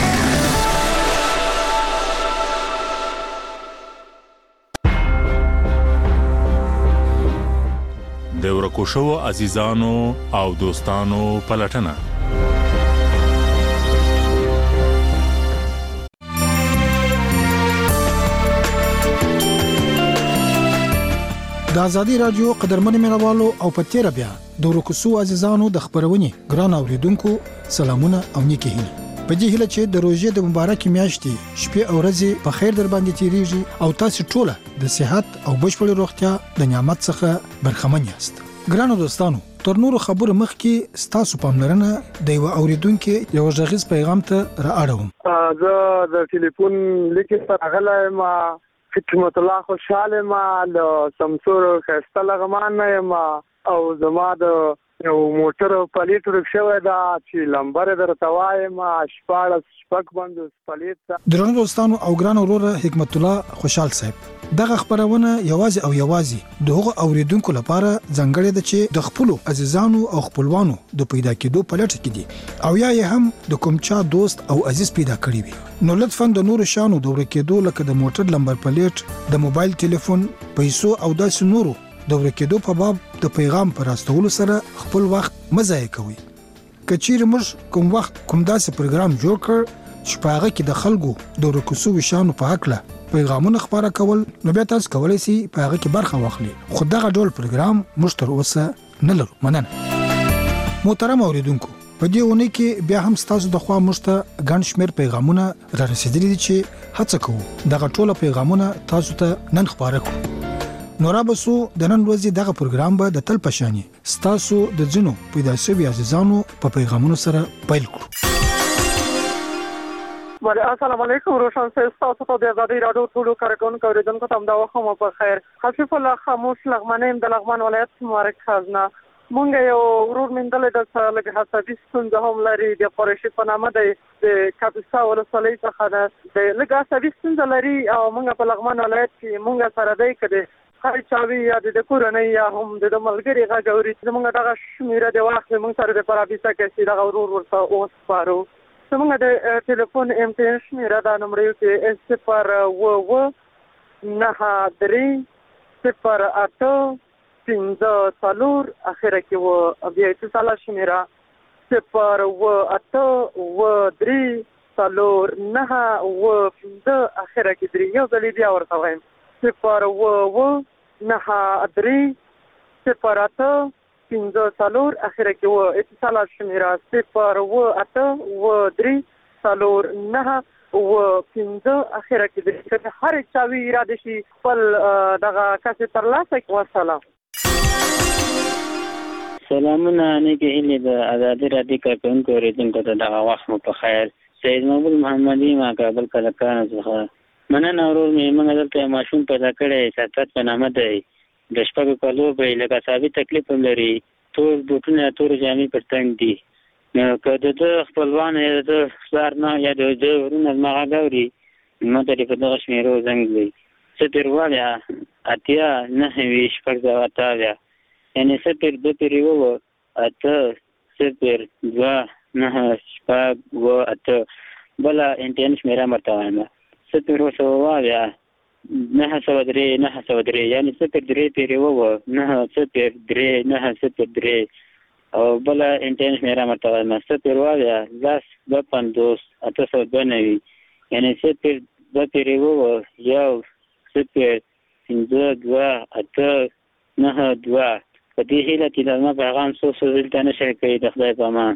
د ورکو شو عزیزانو او دوستانو پلټنه. د ازادي رادیو قدرمن مینوالو او پتیره بیا د ورکو شو عزیزانو د خبرونې ګران اوریدونکو سلامونه او نیکی هیله. په دې هیله چې د روزې د مبارکې میاشتې شپې او ورځې په خیر در باندې تیریږي او تاسو ټول د صحت او بشپړ روغتیا د نعمت څخه برخمن یاست. ګرانو دوستانو، تر نورو خبرو مخکې ستاسو پاملرنه د یو اوریدونکو یو ژغیز پیغام ته را اړوم. زه د ټلیفون لیکل سره غلای ما خدمت الله خوشاله ما له سمسور خسته لغمان یم او زما د یو موټر پلیټ ورکشوي دا چې لمبر درته وایم شپاړس شپږ باندې پلیټ. درنو دوستانو او ګران وروره حکمت الله خوشحال صاحب، دغه خبرونه یوازې د هغو اوریدونکو لپاره ځانګړې ده چې د خپل عزیزانو او خپلوانو د پیدا کېدو په لټه کې دي او یا هم د کوم چا دوست او عزیز پیدا کړی وي. نو لطفاً د نورو شانو د ورکېدو لکه د موټر لمبر پلیټ، د موبایل ټلیفون، پیسو او داسې نورو د ورکېدو په باب د پیغام پر راستولو سره خپل وخت مه ضایع کوئ. که چیرې موږ کوم وخت کوم داسې پروګرام جوړ کړ چې په هغه کې د خلکو د ورکو شویو شیانو په هکله پیغامونه خپاره کول، نو بیا تاسو کولی شئ په هغه کې برخه واخلئ. خو دغه ډول پروګرام موږ تر اوسه نه لرو. مننه. محترم اوریدونکو، په دې اونۍ کې بیا هم ستاسو د خوا موږ ته ګڼ شمېر پیغامونه را رسېدلي دي چې هڅه کوو دغه ټوله پیغامونه تاسو ته نن خپاره کړو. نو را بسو د نن ورځې دغه پروګرام به د تل پشاني ستاسو د ځینو پیدا شوي عزیزانو په پیغامونو سره پیل کړو. السلام علیکم. روشن صاحب، تاسو ته د ازادي رادیو ټولو کارکونکو اوریدونکو ته دا وخت مو په خیر. حفیظ الله خاموش لغمنیم د لغمان ولایت مبارک خزنه. مونږ یو ورور مندل د لږ حسابي ستونزه هم لري، د قریشي په نامه د کاپیسا ولسوالۍ څخه د لږ حسابي ستونزه لري او مونږ په لغمان ولایت کې مونږ سره دی کده هر چاوي یا د کورنۍ یا هم د ملګری غاوري زمونږ دغه شمیره د وخت مونږ سره د پرابیسا کې دغه ورور ورته اوس پارو. زمونږ د ټلیفون امتحان شمیره دا نمبر یو کې 09308 اخره کې و بیا اتصال شمیره 083 اخره کې 3 یو ځلې بیا ورته وایم 093 اخره کې و اتصال شمیره 083 15 اخره کې د هر چا وی اراده شي خپل دغه کس ترلاسه کوي. والسلام. سلامونه نیکه هیلې د ازادي راډیو کارکونکو اوریدونکو ته دغه وخت مو په خیر. سید مقبول محمدي ما کابل کلکان څخه مننه. ورور مې موږ دلته ماشوم پیدا کړی ساتت په نامه دی. د شپږو کالو به لکه ثابت تکلیف هم لري. ټول بوټونه تور جامې پر تنګ دي. نو که د خپلوان یا د پلار نه یا د ورونه زما غږ اوري ما ته په دغه شمېرو زنګ دی. 0 اتیا 9 شپږ 8 یعنې 0 2 8 0 2 9 شپږ 8 بله انټرنټ شمېره مرته وایم 0 903 903 یعنې 0 3 9 0 3 9 0 3 او بله انټرنټ شمېره مرته وایم 0 10 50 892 یعنې 0 2 3 1 0 5 2 8 9 2 په دې هیله چې د زما پیغام څو دلته نه شریک کوي د خدای په امان.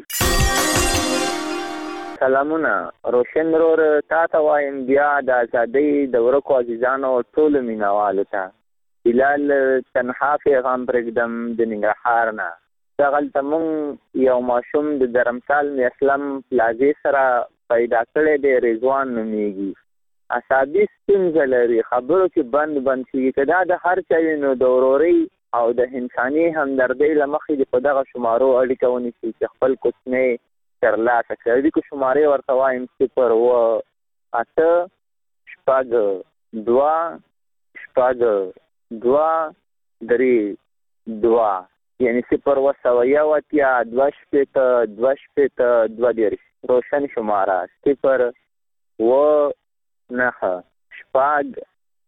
سلامونه. روشن رور تا ته وایم بیا د ازادۍ د ورکو عزیزانو ټولو مینوالو ته. بلال تنها پیغام پرېږدم د ننګرهار نه. دغلته موږ یو ماشوم د درمسال اسلم پلازې سره پیدا کړی دی، رضوان نومیږي. عصابي ستونزه لري، خبرو کې بند کېږي. که دا د هر چا وي نو د ورورۍ او د انساني همدردۍ له مخې د په دغه شمارو اړیکه ونیسي چې خپل کوچنی ترلاسه کړي. اړیکو شمارې ورته وایم 0 8 6 2 6 2 3 2 یعنی 0 1 اتیا 2 شپېته 2 شپېته 2 روشن شماره 0 9 شپږ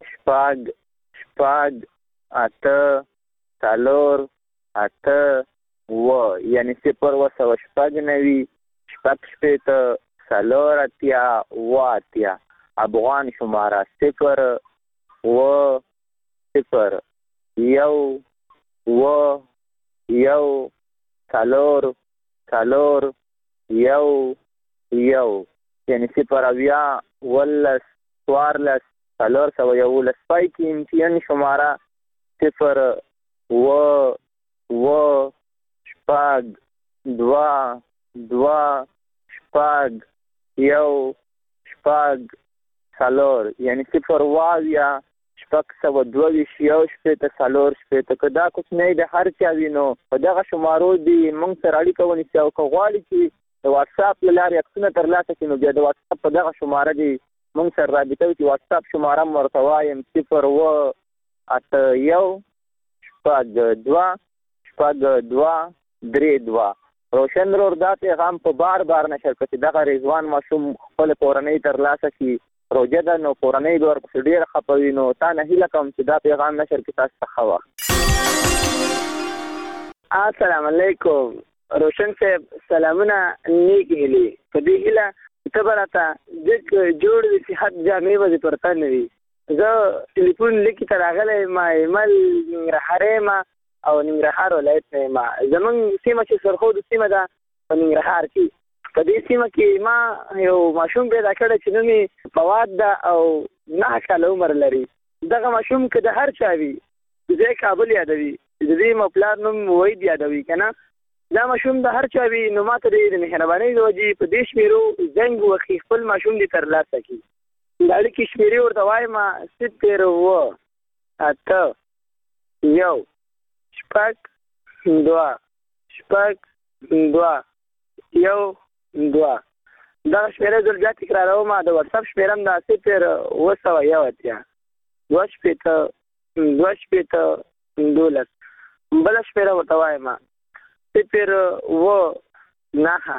8 4 8 یعنی 0 شپږ 9 شپږ شپېته 4 اتیا 8 افغان شماره 0 1 4 4 4 1 یعنی 0 اویا 14 411 پای کې امتیان شماره 0 شپږ 2 شپږ 1 شپږ 4 یعنی 0 واویا شپږ 122 یو شپېته 4 شپېته. که دا کوچنی د هر چا وي نو په دغه شمارو دي موږ سره اړیکه ونیسي. او که غواړي چې د واتساپ له لارې عکسونه ترلاسه کړي نو بیا د واتساپ په دغه شماره دي موږ سره رابطه وکړي. واتساپ شماره م ورته وایم 0 8 1 شپږ 2 3 2. روشن رور دا پیغام په بار نشر کړي چې دغه رضوان ماشوم خپل کورنۍ ترلاسه کړي. روژه ده نو کورنۍ به ورپسې ډېره خفه وي. نو تا نه هیله کوم چې دا پیغام نشر کړي. تاسو ته ښه وخت. السلام علیکم. روشن صاحب سلامونه نیک هیلې. په دې هیله ته به راته جوړ وي صحت جامې به دې پر تن وي. زه ټلیفون لیکې ته راغلی یم. ایمل ننګرهاری یم او ننګرهار ولایت نه یم. زمونږ سیمه چې سرخود سیمه ده په ننګرهار کې. په دې سیمه کې ما یو ماشوم پیدا کړی چې نوم یې فواد ده او 9 کاله عمر لري. دغه ماشوم که د هر چا وي زه کابل یادوي، د دې مپلار نوم وحید یادوي که نه. دا ماشوم د هر چا وي نو ما ته د مهربانۍ د وجې په دې شمېرو زنګ وکړي خپل ماشوم دې ترلاسه کړي. د اړیکې شمېرې ورته وایم 0 8 1 شپږ 2 شپږ 2 1 2. دغه شمېره زه بیا تکراروم. د واتساپ شمېره هم دا 0 1 اتیا 2 شپېته 2 شپېته 12. بله شمېره ورته وایم 0 9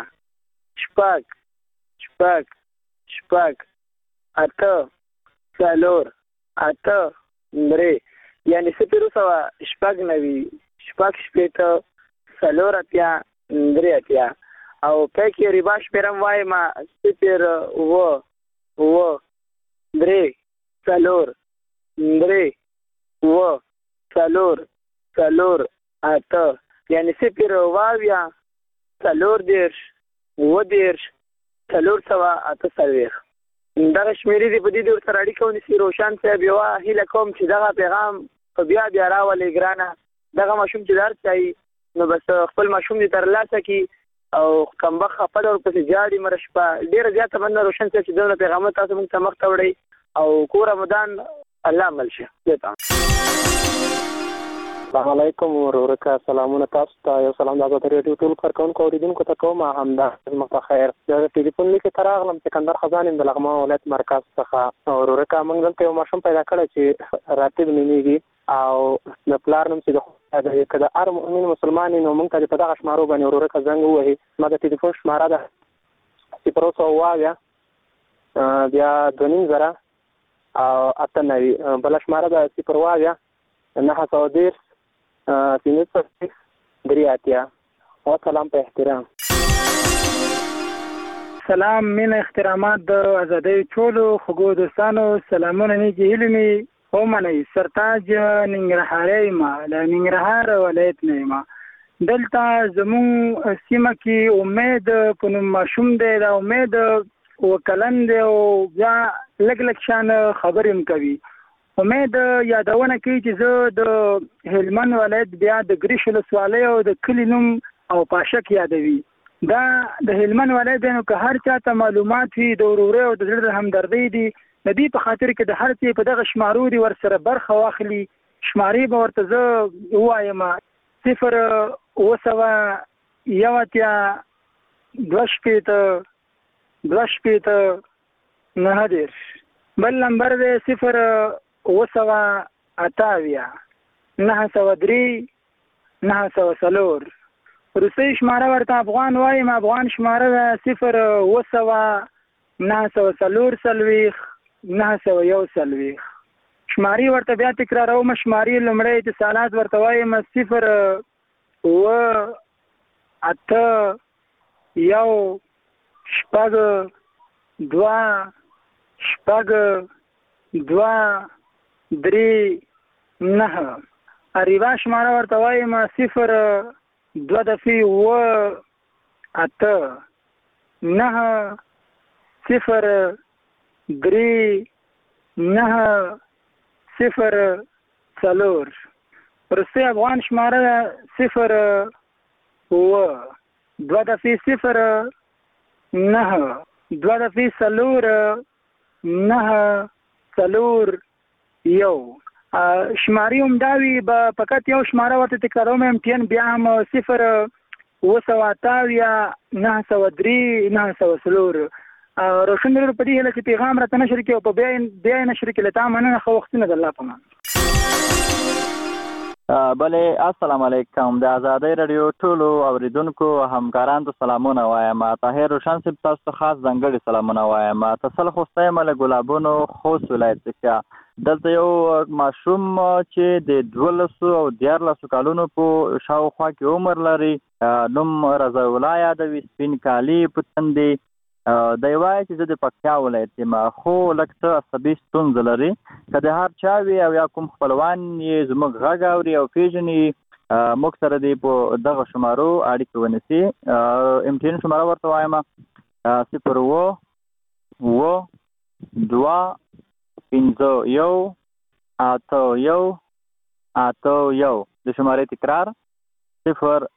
شپږ 8 4 8 3 یعنی 0 شپږ 9 شپږ شپېته 4 اتیا 3 اتیا. او پای کې ریبا شمېره هم وایم 0 3 4 3 4 8 یعنی 0 واویا 4 10 4 4 8 40. دغه شمیرې دې په دې ډول سره اړیکه ونیسي. روشن صاحب یو هیله کوم چې دغه پیغام په بیا راولې ګرانه دغه ماشوم چې درس کوي نو بس خپل ماشوم دې ترلاسه کړي او کمبخ خپل ورپسې جاړي مره شپه ډېره زیاته مننه روشن صاحب چې دونه پیغامات تاسو موږ ته مخ ته وړئ او کور رمضان الله عمل شه. السلام علیکم ورورکه سلامونه تاسو ته یو سلام د آزاد ریډیو ټول کارکونکو اوریدونکو ته کوم همدا مخه خیر د ټلیفون لیک تر اغلم سکندر خزان د لغمان ولایت مرکز څخه ورورکه موږ دلته یو ماشوم پیدا کړی چې راتب نومیږي او د پلار نوم چې د کده هر مؤمن مسلمان نو موږ ته په دغه شمارو باندې ورورکه زنګ ووهي. ما د ټلیفون شماره ده 0 بیا 2.5 او 98 بل شماره ده 0 910 درياتيا وسلام په احترام. سلام مين احترامات د ازادۍ ټولو خوږو دوستانو سلامونه نیږي هیلې او منئ سرتاج ننګرهاري ما له ننګرهار ولایت نه ما دلته زمون سیمه کې امید په نوم ماشوم دی دا امید وکلن دی او بیا لګ شان خبرې کوي. امید یادونه کوي چې زه د هلمند ولایت بیا د ګریش ولسوالۍ او د کلي نوم او پاشک یادوي. دا د هلمند ولایت نو که هر چاته معلومات وي د ورورۍ او د زړه همدردۍ دي د دې په خاطر کې د هر څه په دغه شمارو دي ورسره برخه واخلي. شمارې به ورته زه ووایم 0 بل نمبر دی 0 928 903 904 روسي شماره ورته افغان وایم. افغان شماره ده 0 904 901 شماري ورته بیا تکراروم. شماري لمړی اتصالات ورته وایم 0 8 1 شپږ 2 3 9 اریبا شماره ورته وایم 0 2 8 9 0 3 9 0 4 روسي افغان شماره 0 2 9 2 9 یو شماري هم داوي فقط یو شماره ورته تکراروم امتحان بیا هم 0 903 904 روشن ضرور په دې هله چې پیغام راته نشر کې او په بیا نشر کې لته مننه خو وختونه د الله په مان. بله السلام علیکم د آزادۍ رادیو ټولو اوریدونکو همکارانو ته سلامونه وایم. طاهر روشن صاحب تاسو ته خاص ځانګړي سلامونه وایم. تاسو خو ستایم له ګلابونو خوست ولایت څخه دلته یو ماشوم چې د 12 او 14 کالونو په شاوخوا کې عمر لري نوم رضا الله یادوي سپین کالی په تندې دی وایي چې زه د پکتیا ولایت یم خو لږ څه عصبي ستونزه لري که د هر چا وي او یا کوم خپلوان یې زموږ غږ اوري او پیژني موږ سره دی په دغه شمارو اړیکې ونیسي. امتحان شماره ورته وایم 0 2 5 1 8 1 8 1 د شمارې تکرار 0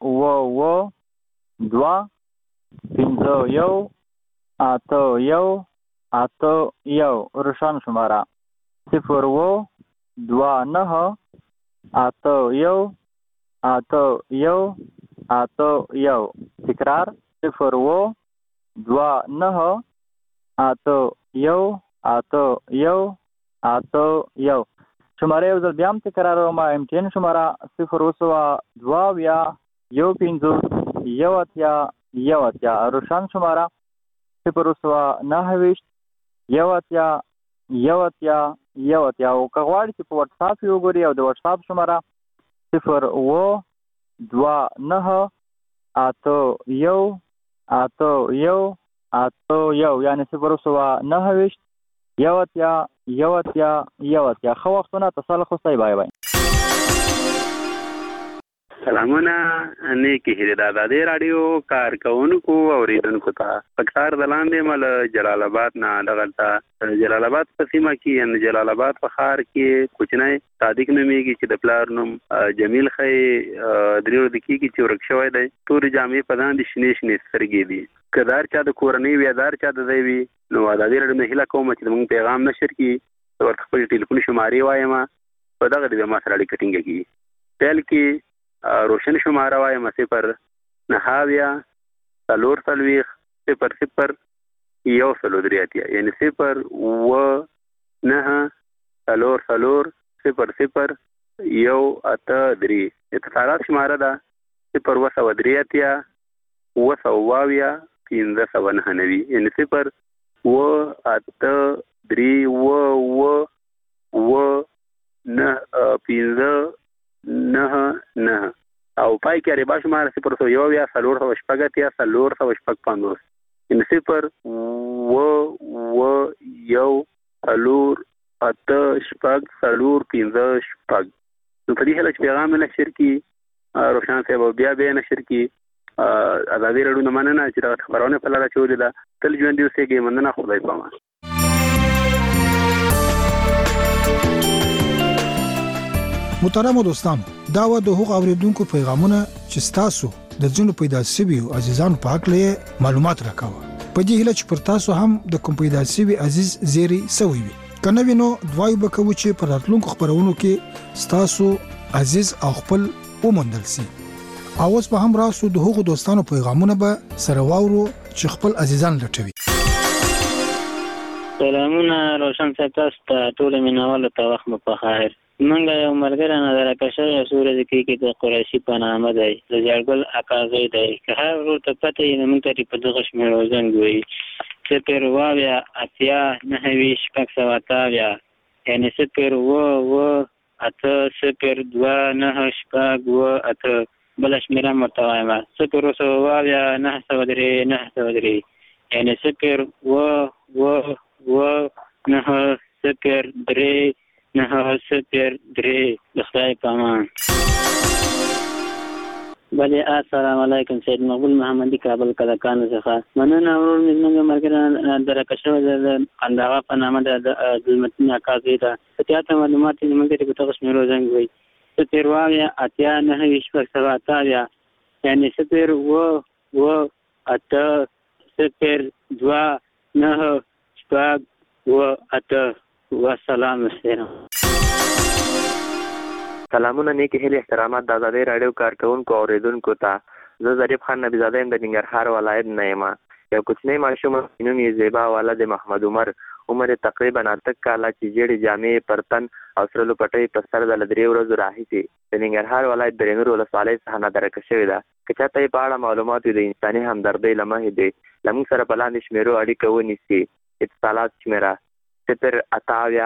2 5 1 8 1 8 1 روشن شماره 0 2 9 8 1 8 1 8 1 تکرار 0 2 9 8 1 8 1 8 1 شماره یو ځل بیا هم تکراروم. امتحان شماره 0 2 1 5 روشن شماره 0 9 1 او که غواړئ چې په واتس اپ یې وګورئ او د واتس اپ شماره 0 2 9 8 1 8 1 8 1 یعنی 0 9 1 خو وختونه تصالح خو صحیح بای بای. سلامونه نیکی هیله د آزادۍ راډیو کارکونکو اوریدونکو ته پکار د لاندې مل جلال آباد نه دغلته جلال آباد په سیمه کې ان جلال آباد په ښار کې کوچنی صادق نومېږي چې د پلار نوم جمیل خې دریو د کېږي چې ورک شوی دی تورې جامې په ځان دي شنې شنې سترګې دي که دار چا د کورنۍ وي دار چا د ځای وي نو آزادۍ راډیو نه هیله کوم چې زموږ پیغام نشر کړي ورته خپل ټلیفون شمارې وایم په دغه د ما سره اړیکه ټینګه کړي پیل کې روشن شماره وایم 0 9 یعنی 0 اتصالات شماره ده 0 یعنی 0 او پای کې ریبا شماره 0 یا 0 شپږ یا 0 شپږ 50 ان 0 یو 0 شپږ 0 15 شپږ نو په دې هله چې پیغام نشر کی روشن صاحب بیا نشر کی آزادۍ راډیو نه مننه چې دا خبرونه په لاره چولې ده تل ژوند دې اوسېږي مننه خدای پامان محترم دوستانو دا و د حقوق اوریدونکو پیغامونه چې تاسو د ځینو پیدا شوي عزیزانو په حق له معلومات راکاوه په دې هیله چې پر تاسو هم د کوم پیدا شوي عزیز زیری سوي وي کنه وینو دوای بکو چې پر راتلونکو خبرونو کې تاسو عزیز او خپل ومندل سي اوس په هم راسو د حقوق دوستانو پیغامونه به سره واورو چې خپل عزیزان لټوي سلامونه روشن صاحب تاسو ته ټول مینوالو ته وخت مو په خیر منګه یو مرګره نظر کشه یا سورې کې د قریشي په نامه دی د جړګل اکازې دی که هر ورته پته یې موږ ته په دغه شمیرو زنګ وي چې پر واویا اتیا نه وی شپږ سواتاویا یعنی چې پر و اته سپر 2 نه شپږ و اته بل شمیره متوایم سپر وسواویا نه سودري یعنی سپر و نه سپر 3 نه 0 د خدای په امان بله السلام علیکم سید مقبول محمدی کابل کلکان څخه مننه ورور موږ مرګره درکه شو د انداغه په نامه د ظلمتنا کاږي دا ته معلومات موږ ته په تاسو مې روزنګ وي ته تیروایا اتیا نه ویشپک سوا تاویا یعنی سپر و اته سپر 2 نه شپږ و اته والسلام علیکم سلامونه نیکی هیله احترامات د آزادۍ راډیو کارکونکو اوریدونکو ته زه ظریف خان نبی زاده یم د ننګرهار ولایت نه یم یو کوچنی ماشوم نوم یې زیبا والا د محمد عمر عمر تقریبا 8 کاله چې جېړې جامې پر تن او سرلو پټۍ په سر د 3 ورځو راهیسې د ننګرهار ولایت برېنور ولسوالۍ څخه نادرکه شوې ده که چاته یې په اړه معلومات وي د انساني همدردۍ له مخې دی له موږ سره په لاندې شمیرو اړیکه ونیسي اتصالات شمیره 0 اتاویا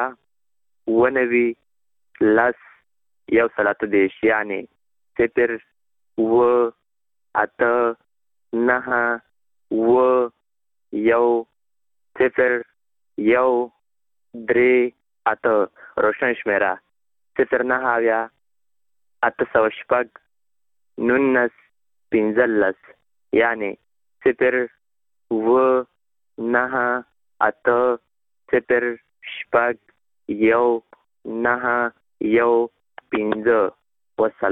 90 لس 130 یعنی 0 و اته نه و یو 0 یو 3 اته روشن شمیره 0 نه اویا 800 19 15 یعنی 0 و نه اته 0 شپږ یو نه یو 15 وسلام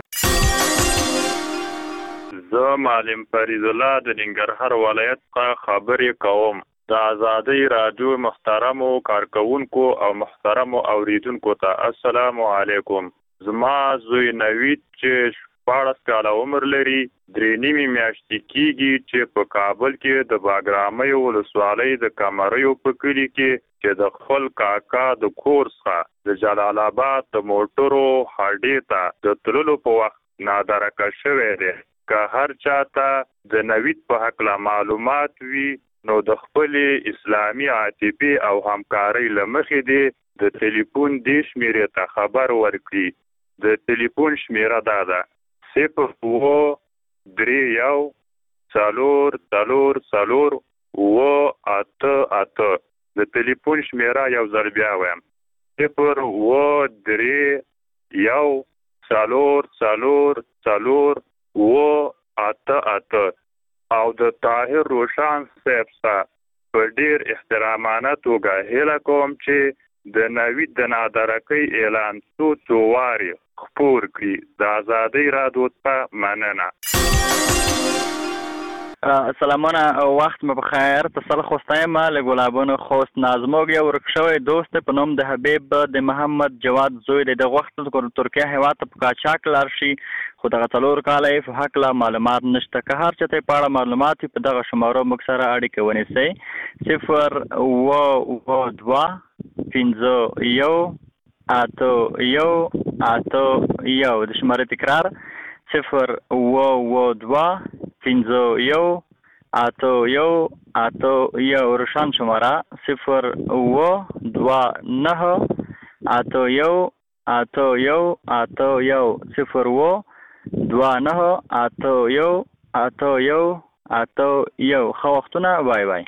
زه معلم فرید الله د ننګرهار ولایت څخه خبرې کوم د آزادۍ راډیو محترمو کارکونکو او محترمو اوریدونکو ته السلام علیکم زما زوی نوید چې 14 کاله عمر لري 3 میاشتې کېږي چې په کابل کې د باګرامۍ ولسوالۍ د کمریو په کلي کې چې د خپل کاکا د کور څخه د جلال آباد د موټرو هډې ته د تللو په وخت نادرکه شوی دی که هر چاته د نوید په هکله معلومات وي نو د خپل اسلامي عاطفې او همکارۍ له مخې دی د ټلیفون دې شمیرې ته خبر ورکړي د ټلیفون شمیره دا ده 0 3 یو 4 و اته د ټلیفون شمیره یو ځل بیا وایم 0 و 3 یو څلور و اته او د طاهر روشان صاحب سره په ډیر احترامانه توګه هیله کوم چې د نوید د نادرکۍ اعلان څو واري خپور کړي د آزادۍ رادیو ته مننه. سلامونه او وخت مو بخیر. تصل خوستایم له ګلابونو خوست نازموږ یو ورکشوي دوست په نوم د حبیب د محمد جواد زوی د وخت ترکیه هیواد په قاچاق لار شي خو دغه تلور کاله په حق لا معلومات نشته. که هر چته پاړه معلومات په دغه شمارو موږ سره اړیکه ونیسئ 0 د شماره تکرار 0 روشان شماره 029 خو وختونه وای وای.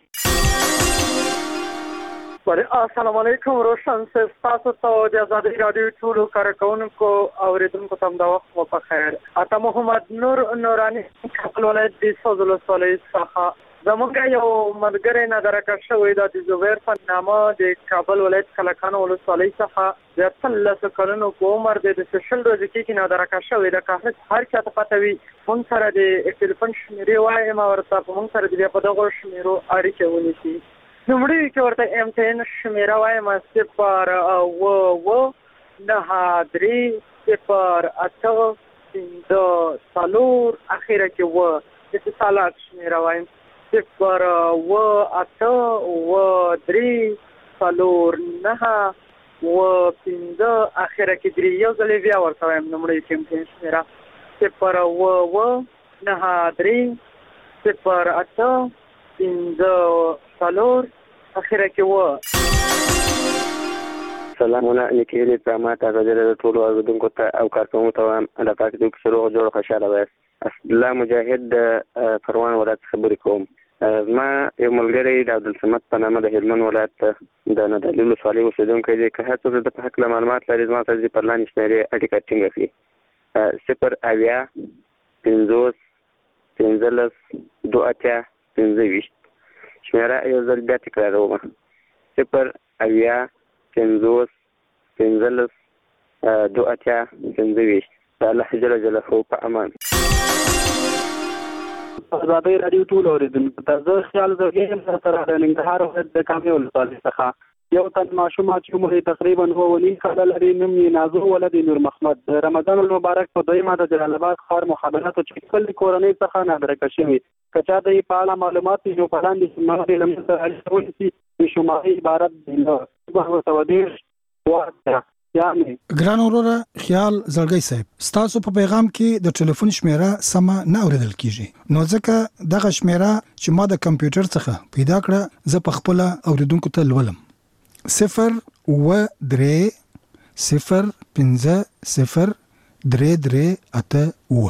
السلام علیکم روشن صاحب تاسو ته د آزادۍ رادیو ټولو کارکونکو اوریدونکو ته د وخت په خیر. اته محمد نور نورانی خپل ولایت د سوزل ولسوالۍ څخه زموږ یو ملګری نظرکه شوی د زوبیر په نامه د کابل ولایت کلکانو ولسوالۍ څخه د 13 کلونو عمر د سوشل ورځ کې نظرکه شوی د کاهل هر چا ته پاتوي مونږ سره د ټلیفون شمیرې وایم ورته مونږ سره د په دغه شمیرو اړیکه ونیسي. نمړی کې ورته امتحان شمیره وایم 093 اخیره کې و اتصالات شمیره وایم 083 اخیره کې 3 یو ځل بیا ورته وایم نمړی کې امتحان شمیره 093 اخیره کې و. سلامونه نیکیلی پرامات آزادۍ ټولو اوریدونکو ته او کارکونکو ته وایم د پاتې دوی سره جوړ خوشاله وایي. الله مجاهد د پروان ولایت خبرې کوم. ما یو ملګری د عبدالصمد په نامه د هلمند ولایت د ندالي ولسوالۍ اوسېدونکی دی. که هر څوک د په هکله معلومات لري زما سره دې پر لاندې شمېرې اړیکه ټینګه کړي 0 شمیره یو ځل بیا تکراروم 0 الله جل جلاله په امان. آزادۍ رادیو ټول اوریدونکو ته زه خیال زویم سره د ننګرهار ولایت د کامې ولسوالۍ څخه یو تن ماشوم چې عمر تقریبا 9 کاله لري نوم یې نازو ولد نور محمد د رمضان المبارک په دویمه د جلال آباد ښار مخابراتو چې خپل کورنۍ څخه نادرکه شوی کچا د په اړه معلومات یو په لاندې شماره لمن سره اړیکه ونیسي شماره عبارت دی ګران وروره خیال زړګي صاحب ستاسو په پیغام کې د ټلیفون شمیره سم نه اوریدل کیږي نو ځکه دغه شمیره چې ما د کمپیوټر څخه پیدا کړه زه په خپل اوریدونکو ته لولم 0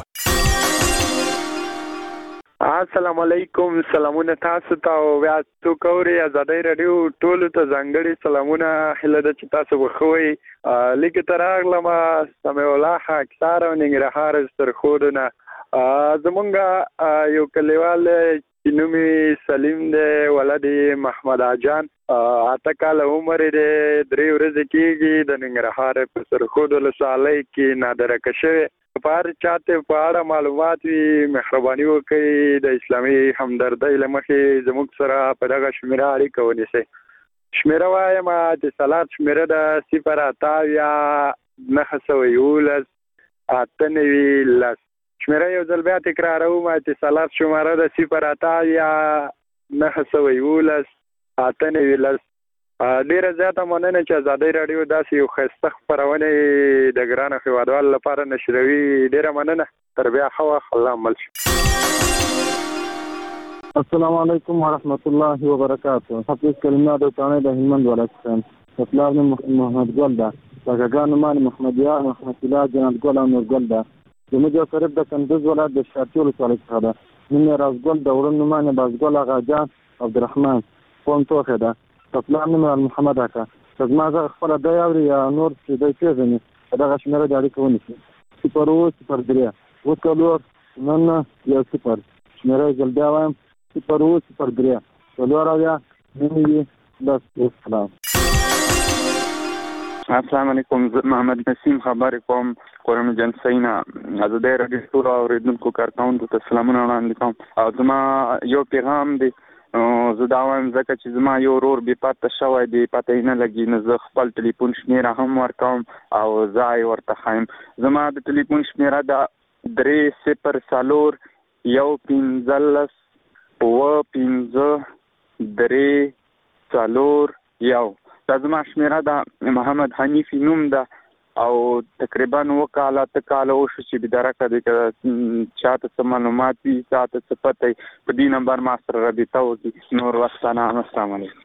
السلام علیکم سلامونه تاسو ته او بیا تو کوري آزادۍ رادیو ټول ته ځانګړي سلامونه هله د چې تاسو وخوي لیک تراغلم سمه الله اکثر ننګرهار سرخودنه زمونږ یو کلیوال نومي سلیم دی ولد محمد اجان اته کال عمر دی 3 ورځې کېږي د ننګرهار په سرخود ولسوالۍ کې نادرکه شوی په چاته په اړه معلومات وي مهرباني وکړئ د اسلامي همدردۍ لمخې زموږ سره په دغه شمیره اړیکه ونیسئ. شمیره وایم د صلات شمیره د 0 شمیره یو ځل بیا تکراروم اتصالات شماره د 0 ډیره زیاته مننه چې آزادۍ رادیو داسې یو ښایسته خپرونه د ګرانو هیوادوالو لپاره نشروي. ډیره مننه تر بیا ښه وخت الله مل شي. السلام علیکم ورحمت الله وبرکاته. حافظ کلمه د ثاني د هلمند ولایت اطلاع محمد ګل ده لګان مان محمدیا محمد الله جناب ګل او نور ګل ده زموږ قریب د کندوز ولایت د شاټیو ولسوالۍ څخه ده. نن راز ګل د ورن مان باز ګل اغا جان عبدالرحمن قوم توخه ده اطلاع محمد اکا زما زه خپل د یو یا نور چې د پیژنې دغه شمیره د اړیکه ونیسي 0-03 وڅلور 9-1-0 شمیره ځل بیا وایم 0-03 4-9-10. السلام علیکم. محمد نسیم خبرې کوم قرآن جنسینا ازادي رادیو ټول اوریدونکو کارکونکو ته سلامونه وړاندې کوم او زما یو پیغام دی زه دا وایم ځکه چې زما یو ورور بې پته شوی دی پته یې نه لګي نو زه خپل ټلیفون شمیره هم ورکوم او ځای ورته ښیم. زما د ټلیفون شمیره ده 3-0-1-5-3-4-1 دا زما شمیره ده. محمد حنیفي نوم ده او تقریبا 2 کاله وشو چې بدرکه دی که چاته څه معلومات وي چاته څه پته وي په دې نمبر ما سره رابطه وکړي. نور وختانه السلام علیکم.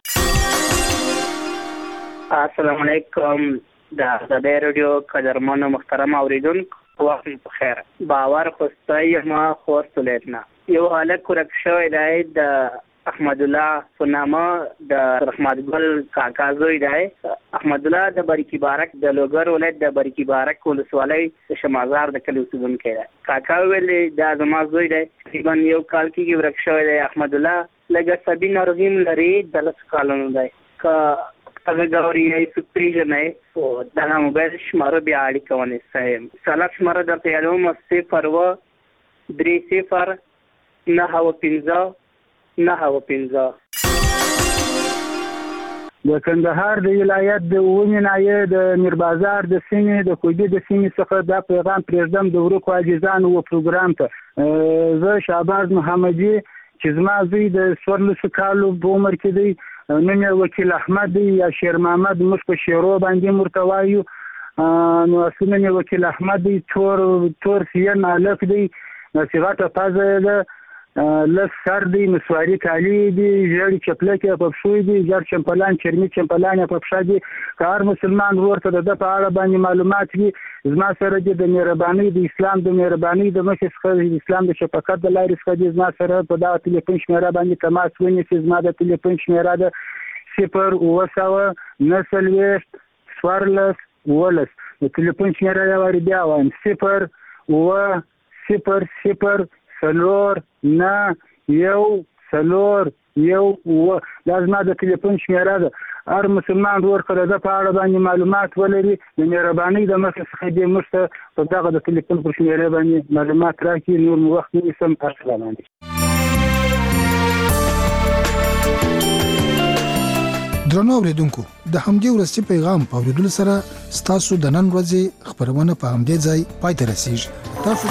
السلام علیکم. د ازادي رادیو قدرمنو محترم اوریدونکو وخت په خیر. باور خوستی ما خور سلیتنا یو هلک ورک شوی دی د احمد الله په نامه د رحمت ګل کاکا زوی دی. احمد الله د بریکي بارک د لوګر ولایت د بریکي بارک ولسوالۍ د شمازار د کلي اوسېدونکی دی. کاکا ویل دا زما زوی دی تقریبا 1 کال کېږي ورک شوی دی. احمد الله لږ عصبي ناروغي هم لري 10 کالونو دی. که هغه ګوري څوک پېژنئ خو دغه موبایل شماره بیا اړیکه ونیسئ. ساله شماره درته یادوم 0-3-0-9-5-9-5. د کندهار د ولایت د اومې ناحیې د میربازار د سیمې د کوبي د سیمې څخه دا پیغام پرېږدم د ورکو عاجزانو و پروګرام ته. زه شهباز محمدي چې زما زوی د 14 کالو په عمر کې دی، نوم یې وکیل احمد دی یا شیر محمد، موږ په شیرو باندې مرته وایو. نو اصل نوم یې وکیل احمد دی، تور سین هلک دی، صغته پزه ده، لس سر دی، مسواري کالي دي، ژړې چپلکې په پښو دي، ژړ چمپلان چرمي چمپلان په پښه دي. که هر مسلمان ورور ته د ده په اړه باندې معلومات وي زما سره دي د مهربانۍ د اسلام د مهربانۍ د مخې څخه د اسلام د شفقت د لارې څخه دي زما سره په دغه تلیفون شمیره باندې تماس ونیسي. زما د تلیفون شمیره ده 0-9-14-11. د تلیفون شمیره یو وارې بیا وایم 0-9-1-4-1 دا زما د تلیفون شمیره ده. هر مسلمان ورور که د ده په اړه باندې معلومات ولري د مهربانۍ د مخې څخه دې موږ ته په دغه د تلیفون پر شمیره باندې معلومات راکړي. نور مو وخت نه نیسم. السلام علیکم. درنو اوریدونکو د همدې ورځې پیغام په اوریدلو سره ستاسو د نن ورځې خبرونه په همدې ځای پای ته رسیږي. تاسو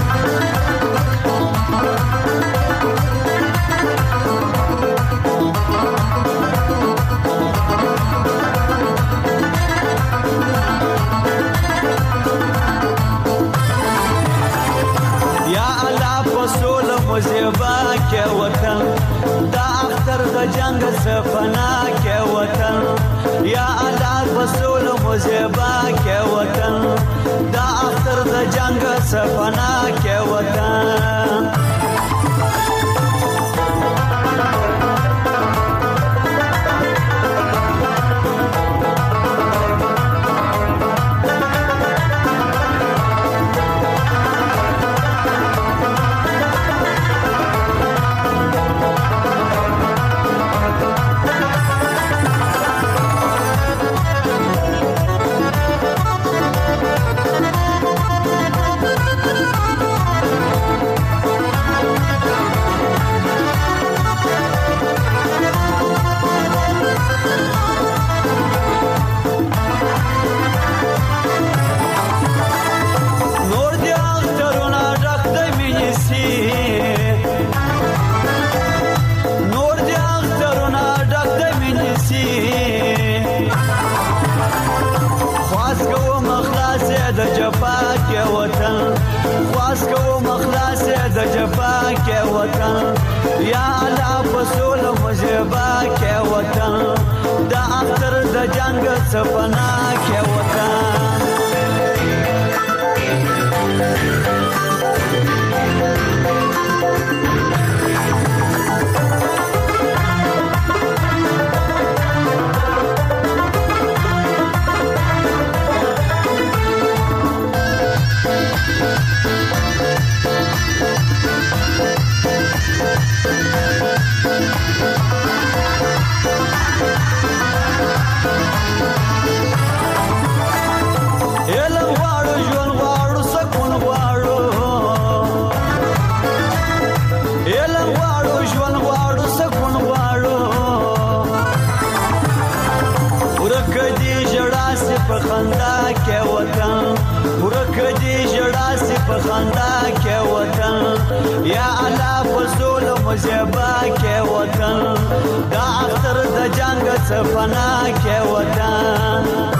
زیبا کې وطن دا اختر د جنگ سفنا کې وطن یا الله رسول مزیبا کې وطن دا اختر د جنگ سفنا کې وطن. یا الله رسول مزیبا کې وطن دا اختر د جنگ سپنا کې وطن. په خندا کې وطن یا الله په ظلم زیبا کې وطن دا اختر د جنگ څخه پناه کې وطن